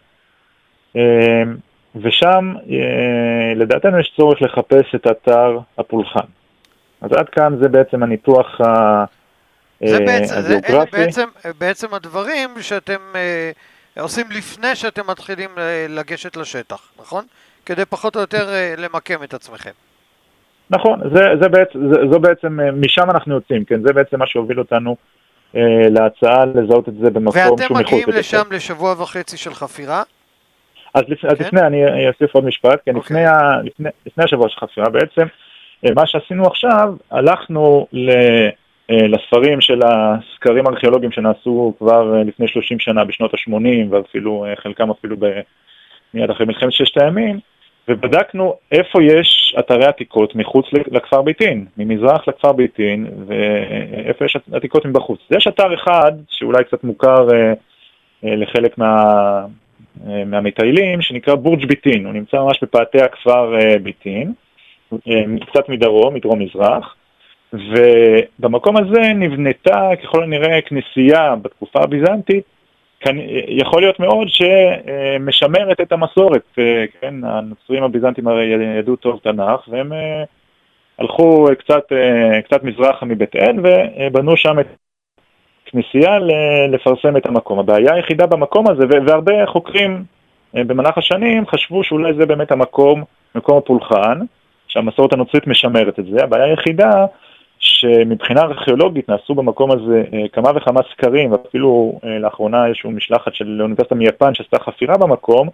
ושם לדעתנו יש צורך לחפש את אתר הפולחן. אז עד כאן זה בעצם הניתוח זה בעצם, זה, אלה בעצם, בעצם הדברים שאתם אה, עושים לפני שאתם מתחילים לגשת לשטח, נכון? כדי פחות או יותר אה, למקם את עצמכם. נכון, זה, זה בעצם, זה, זו בעצם, משם אנחנו יוצאים, כן? זה בעצם מה שהוביל אותנו אה, להצעה לזהות את זה במקום שהוא מחוץ. ואתם מגיעים לשם לשבוע וחצי של חפירה? אז, לפ, כן? אז לפני, אני אוסיף עוד משפט, כן? אוקיי. לפני, לפני, לפני השבוע של חפירה, בעצם, מה שעשינו עכשיו, הלכנו ל... לספרים של הסקרים הארכיאולוגיים שנעשו כבר לפני שלושים שנה בשנות ה-שמונים, ואפילו חלקם אפילו מיד אחרי מלחמת ששת הימים, ובדקנו איפה יש אתרי עתיקות מחוץ לכפר ביתין, ממזרח לכפר ביתין, ואיפה יש עתיקות מבחוץ. יש אתר אחד שאולי קצת מוכר לחלק מה, מהמטיילים, שנקרא בורג' ביתין, הוא נמצא ממש בפאתי הכפר ביתין, קצת מדרום, מדרום מזרח, ובמקום הזה נבנתה ככל הנראה כנסייה בתקופה הביזנטית, יכול להיות מאוד שמשמרת את המסורת, כן, הנוצרים הביזנטים הרי ידעו טוב תנ"ך, והם הלכו קצת, קצת מזרחה מבית אל, ובנו שם את כנסייה לפרסם את המקום. הבעיה היחידה במקום הזה, והרבה חוקרים במהלך השנים חשבו שאולי זה באמת המקום, מקום הפולחן, שהמסורת הנוצרית משמרת את זה. הבעיה היחידה שמבחינה ארכיאולוגית נעשו במקום הזה כמה וכמה סקרים, ואפילו לאחרונה יש משלחת של אוניברסיטה מיפן שעשתה חפירה במקום,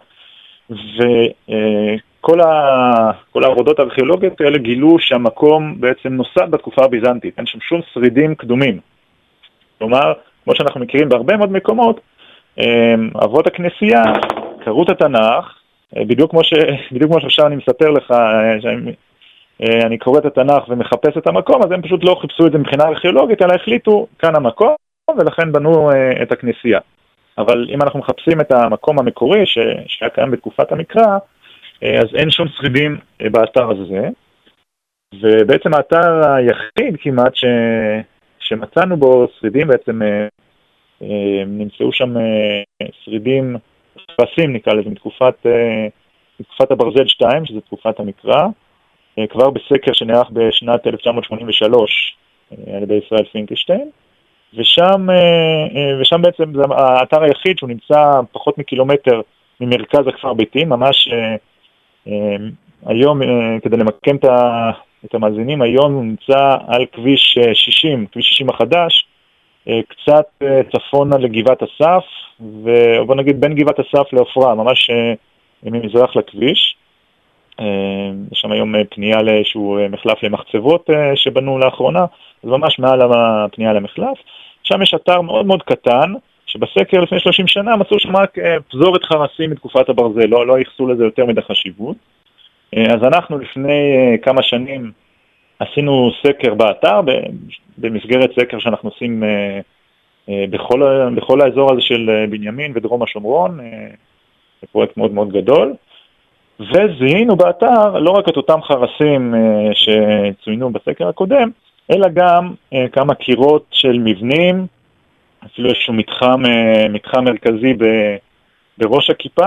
וכל ה... כל העבודות הארכיאולוגיות האלה גילו שהמקום בעצם נוסד בתקופה הביזנטית, אין שם שום שרידים קדומים. כלומר, כמו שאנחנו מכירים בהרבה מאוד מקומות, אבות הכנסייה קראו את התנ"ך, בדיוק כמו ש... בדיוק כמו שעכשיו אני מספר לך, שאני... אני קורא את התנ"ך ומחפש את המקום, אז הם פשוט לא חיפשו את זה מבחינה ארכיאולוגית, אלא החליטו כאן המקום, ולכן בנו את הכנסייה. אבל אם אנחנו מחפשים את המקום המקורי ש... שהיה קיים בתקופת המקרא, אז אין שום שרידים באתר הזה, ובעצם האתר היחיד כמעט ש... שמצאנו בו שרידים, בעצם נמצאו שם שרידים פרסים, נקרא לזה, מתקופת, מתקופת הברזל שתיים, שזה תקופת המקרא, כבר בסקר שנערך בשנת אלף תשע מאות שמונים ושלוש על ידי ישראל פינקלשטיין, ושם, ושם בעצם זה האתר היחיד שהוא נמצא פחות מקילומטר ממרכז הכפר ביתין, ממש היום, כדי למקם את המאזינים, היום הוא נמצא על כביש שישים, כביש שישים החדש, קצת צפונה לגבעת אסף, ובוא נגיד בין גבעת אסף לעופרה, ממש ממזרח לכביש. יש שם היום פנייה לאיזשהו מחלף למחצבות שבנו לאחרונה, אז ממש מעל הפנייה למחלף. שם יש אתר מאוד מאוד קטן, שבסקר לפני שלושים שנה מצאו שם רק פזורת חרסים מתקופת הברזל, לא, לא ייחסו לזה יותר מדי חשיבות. אז אנחנו לפני כמה שנים עשינו סקר באתר, במסגרת סקר שאנחנו עושים בכל, בכל האזור הזה של בנימין ודרום השומרון, זה פרויקט מאוד מאוד גדול. וזיהינו באתר לא רק את אותם חרסים שצוינו בסקר הקודם, אלא גם כמה קירות של מבנים אפילו איזשהו מתחם, מתחם מרכזי ב, בראש הכיפה,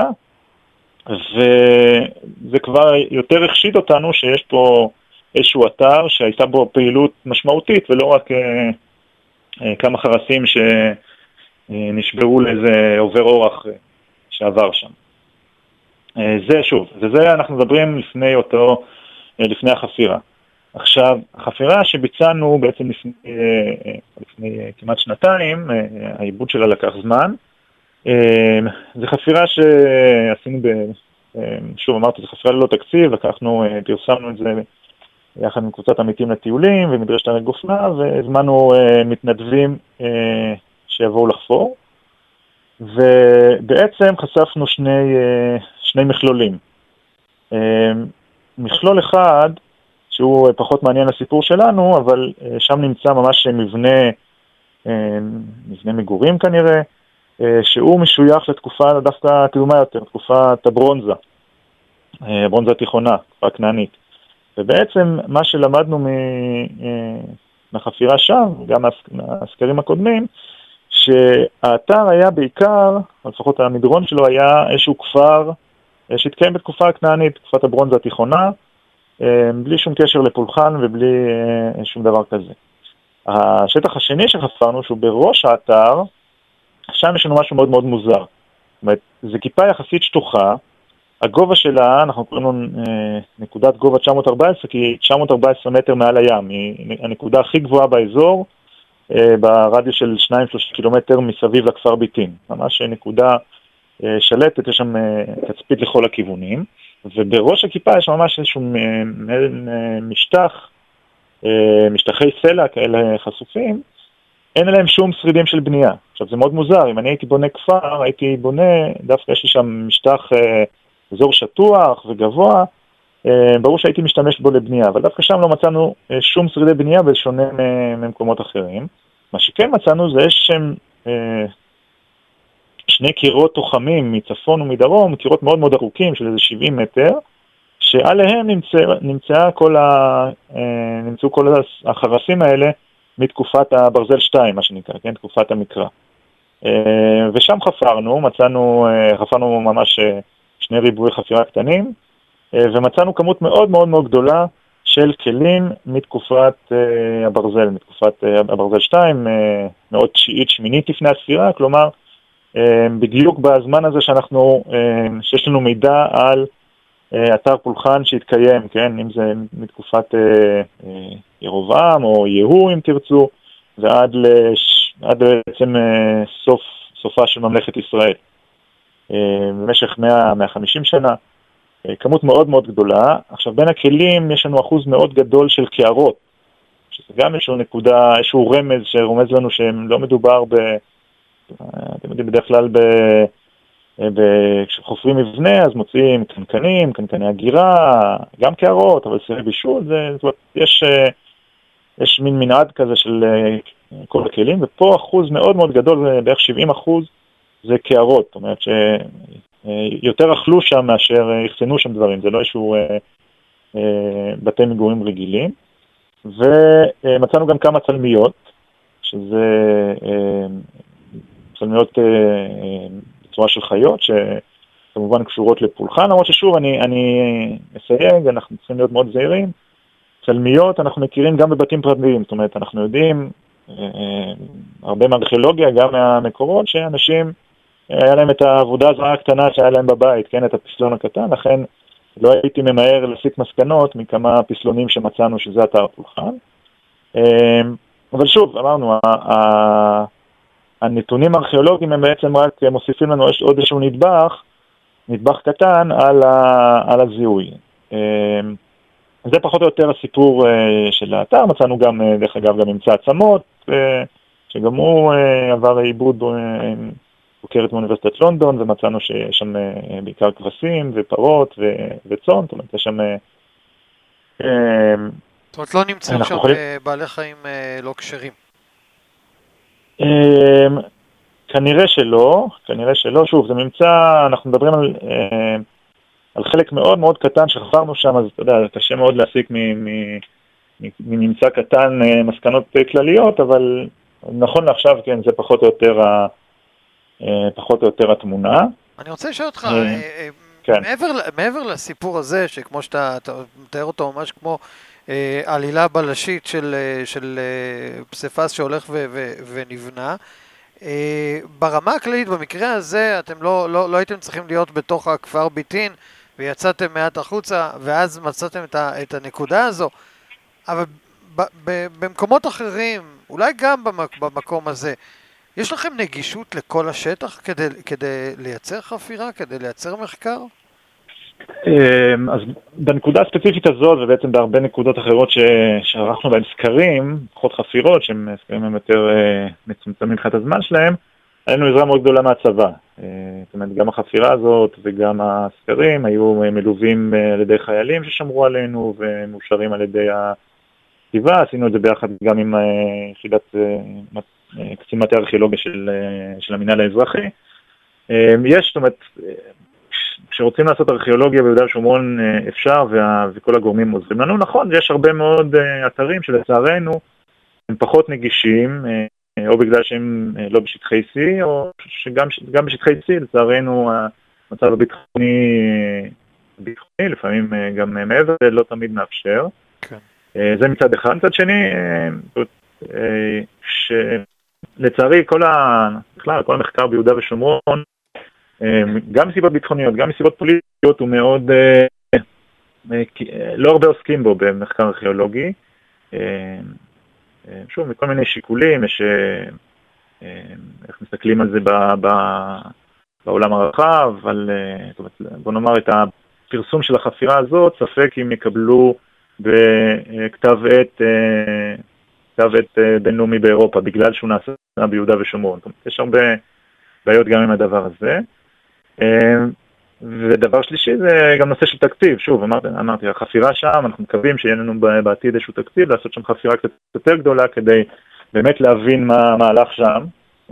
וזה כבר יותר החשיד אותנו שיש פה איזשהו אתר שהייתה בו פעילות משמעותית, ולא רק אה, אה, כמה חרסים שנשברו לאיזה עובר אורח שעבר שם. אה, זה שוב, וזה אנחנו מדברים לפני אותו, אה, לפני החפירה. עכשיו, החפירה שביצענו בעצם לפני, אה, לפני אה, כמעט שנתיים, אה, העיבוד שלה לקח זמן, זו חפירה שעשינו, ב... שוב אמרתי, זו חפירה ללא תקציב, לקחנו, פרסמנו את זה יחד עם קבוצת עמיתים לטיולים ומדרשת הר גופנה, והזמנו מתנדבים שיבואו לחפור, ובעצם חשפנו שני, שני מכלולים. מכלול אחד, שהוא פחות מעניין לסיפור שלנו, אבל שם נמצא ממש מבנה, מבנה מגורים כנראה, שהוא משוייך לתקופה דווקא קדומה יותר, תקופת הברונזה, הברונזה התיכונה, תקופה כנענית. ובעצם מה שלמדנו מהחפירה שם, גם מהסקרים הקודמים, שהאתר היה בעיקר, לפחות המדרון שלו היה איזשהו כפר שהתקיים בתקופה הכנענית, תקופת הברונזה התיכונה, בלי שום קשר לפולחן ובלי שום דבר כזה. השטח השני שחפרנו, שהוא בראש האתר, שם יש לנו משהו מאוד מאוד מוזר. זאת אומרת, זו כיפה יחסית שטוחה, הגובה שלה, אנחנו קוראים לו אה, נקודת גובה תשע מאות וארבע עשרה, כי היא תשע מאות וארבע עשרה מטר מעל הים, היא הנקודה הכי גבוהה באזור, אה, ברדיוס של שניים שלושה קילומטר מסביב לכפר ביתין. ממש נקודה אה, שלטת, יש שם אה, תצפית לכל הכיוונים, ובראש הכיפה יש ממש איזשהו אה, אה, משטח, אה, משטחי סלע כאלה חשופים, אין עליהם שום שרידים של בנייה. עכשיו, זה מאוד מוזר, אם אני הייתי בונה כפר, הייתי בונה, דווקא יש לי שם משטח אה, אזור שטוח וגבוה, אה, ברור שהייתי משתמש בו לבנייה, אבל דווקא שם לא מצאנו אה, שום שרידי בנייה בשונה ממקומות אחרים. מה שכן מצאנו זה שהם אה, שני קירות תוחמים מצפון ומדרום, קירות מאוד מאוד ארוכים של איזה שבעים מטר, שעליהם נמצא, נמצא כל ה, אה, נמצאו כל החרסים האלה, מתקופת הברזל שתיים, מה שנקרא, כן? תקופת המקרא. ושם חפרנו, מצאנו, חפרנו ממש שני ריבועי חפירה קטנים, ומצאנו כמות מאוד מאוד מאוד גדולה של כלים מתקופת הברזל, מתקופת הברזל שתיים, מאוד תשיעית שמינית לפני הספירה, כלומר, בדיוק בזמן הזה שאנחנו, שיש לנו מידע על אתר פולחן שהתקיים, כן? אם זה מתקופת ירובעם או יהוא אם תרצו, ועד לש... עד בעצם סוף, סופה של ממלכת ישראל. במשך מאה עד מאה וחמישים שנה, כמות מאוד מאוד גדולה. עכשיו בין הכלים יש לנו אחוז מאוד גדול של קערות, שזה גם איזשהו נקודה, איזשהו רמז שרומז לנו שהם לא מדובר ב... אתם יודעים בדרך כלל ב... כשחופרים מבנה אז מוצאים קנקנים, קנקני הגירה, גם קערות, אבל סירי בישול, זה, זאת אומרת, יש, יש מין מנעד כזה של כל הכלים, ופה אחוז מאוד מאוד גדול, בערך שבעים אחוז, זה קערות, זאת אומרת שיותר אכלו שם מאשר יחסנו שם דברים, זה לא איזשהו בתי מגורים רגילים, ומצאנו גם כמה צלמיות, שזה צלמיות בצורה של חיות, שכמובן קשורות לפולחן, למרות ששוב, אני, אני אסייג, אנחנו צריכים להיות מאוד זהירים. צלמיות אנחנו מכירים גם בבתים פרטיים, זאת אומרת, אנחנו יודעים, אה, הרבה מארכיאולוגיה, גם מהמקורות, שאנשים, היה להם את העבודה הזרה הקטנה שהיה להם בבית, כן, את הפסלון הקטן, לכן לא הייתי ממהר להסיק מסקנות מכמה פסלונים שמצאנו שזה אתר פולחן. אה, אבל שוב, אמרנו, ה... ה הנתונים הארכיאולוגיים הם בעצם רק מוסיפים לנו עוד איזשהו נדבך, נדבך קטן על, ה, על הזיהוי. זה פחות או יותר הסיפור של האתר, מצאנו גם, דרך אגב, גם ממצא עצמות, שגם הוא עבר עיבוד בוקרת מאוניברסיטת לונדון, ומצאנו שיש שם בעיקר כבשים ופרות וצאן, זאת אומרת, יש שם... זאת אומרת, לא נמצאים שם יכולים... בעלי חיים לא כשרים. כנראה שלא, כנראה שלא, שוב, זה ממצא, אנחנו מדברים על, על חלק מאוד מאוד קטן שחפרנו שם, אז אתה יודע, קשה מאוד להסיק מממצא קטן מסקנות כלליות, אבל נכון לעכשיו, כן, זה פחות או יותר, ה, פחות או יותר התמונה. אני רוצה לשאול אותך, כן. מעבר, מעבר לסיפור הזה, שכמו שאתה מתאר אותו ממש כמו אה, עלילה בלשית של, של אה, פסיפס שהולך ו, ו, ונבנה, אה, ברמה הכללית, במקרה הזה, אתם לא, לא, לא הייתם צריכים להיות בתוך הכפר ביטין, ויצאתם מעט החוצה, ואז מצאתם את, ה, את הנקודה הזו, אבל ב, ב, במקומות אחרים, אולי גם במק, במקום הזה, יש לכם נגישות לכל השטח כדי, כדי לייצר חפירה, כדי לייצר מחקר? אז בנקודה הספציפית הזאת, ובעצם בהרבה נקודות אחרות שערכנו בהן סקרים, פחות חפירות, שהם סקרים הם יותר מצומצמים מבחינת הזמן שלהם, היה לנו עזרה מאוד גדולה מהצבא. זאת אומרת, גם החפירה הזאת וגם הסקרים היו מלווים על ידי חיילים ששמרו עלינו ומאושרים על ידי הכתיבה. עשינו את זה ביחד גם עם יחידת קצין מטה הארכיאולוגיה של, של המינהל האזרחי. יש, זאת אומרת, כשרוצים לעשות ארכיאולוגיה ביהודה ושומרון אפשר, וה, וכל הגורמים עוזרים לנו. נכון, יש הרבה מאוד אתרים שלצערנו הם פחות נגישים, או בגלל שהם לא בשטחי C, או שגם גם בשטחי C, לצערנו המצב הביטחוני, ביטחוני, לפעמים גם מעבר, לא תמיד מאפשר. כן. זה מצד אחד. מצד שני, שלצערי כל, ה... בכלל, כל המחקר ביהודה ושומרון, גם מסיבות ביטחוניות, גם מסיבות פוליטיות, הוא מאוד, לא הרבה עוסקים בו במחקר ארכיאולוגי. שוב, מכל מיני שיקולים, יש, איך מסתכלים על זה ב, ב, בעולם הרחב, אבל בוא נאמר את הפרסום של החפירה הזאת, ספק אם יקבלו בכתב עת, כתב עת בינלאומי באירופה, בגלל שהוא נעשה ביהודה ושומרון. יש הרבה בעיות גם עם הדבר הזה. ודבר שלישי זה גם נושא של תקציב. שוב, אמרתי, אמרתי, החפירה שם, אנחנו מקווים שיהיה לנו בעתיד איזשהו תקציב, לעשות שם חפירה קצת יותר גדולה, כדי באמת להבין מה מהלך שם.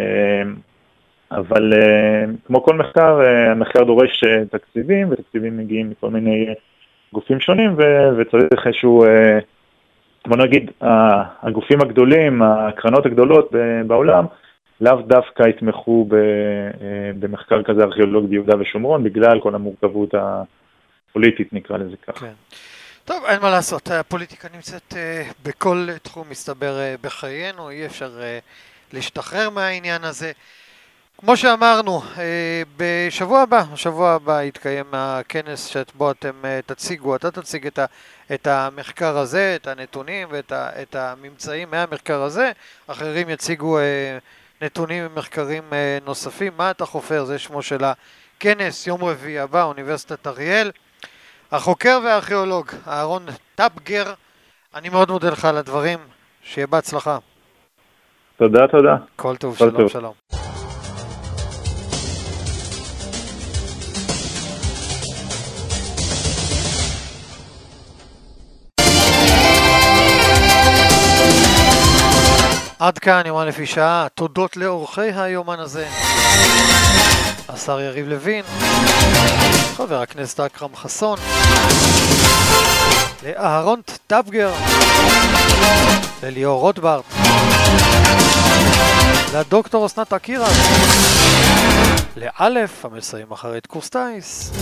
אבל כמו כל מחקר, המחקר דורש תקציבים, ותקציבים מגיעים מכל מיני גופים שונים, וצריך איזשהו, בוא נגיד, הגופים הגדולים, הקרנות הגדולות בעולם, לאו דווקא יתמכו במחקר כזה ארכיאולוג ביהודה ושומרון, בגלל כל המורכבות הפוליטית, נקרא לזה ככה. כן. טוב, אין מה לעשות, הפוליטיקה נמצאת בכל תחום מסתבר בחיינו, אי אפשר להשתחרר מהעניין הזה. כמו שאמרנו, בשבוע הבא, בשבוע הבא יתקיים הכנס שבו אתם תציגו, אתה תציג את, ה, את המחקר הזה, את הנתונים ואת ה, את הממצאים מהמחקר הזה, אחרים יציגו נתונים ומחקרים נוספים. מה אתה חופר? זה שמו של הכנס, יום רביעי הבא, אוניברסיטת אריאל. החוקר והארכיאולוג, אהרון טפגר, אני מאוד מודה לך על הדברים, שיהיה בהצלחה. תודה, תודה. כל טוב, שלום, טוב. שלום. עד כאן יומן לפי שעה, תודות לאורחי היומן הזה. השר יריב לוין, חבר הכנסת אכרם חסון, לאהרון טפגר, לליאור רוטברט, לדוקטור אסנת אקירה, לאלף המסיים אחרי קורס טייס.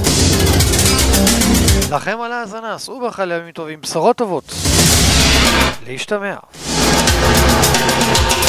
לכם על ההאזנה, סעו בחל ימים טובים, בשורות טובות, להשתמע.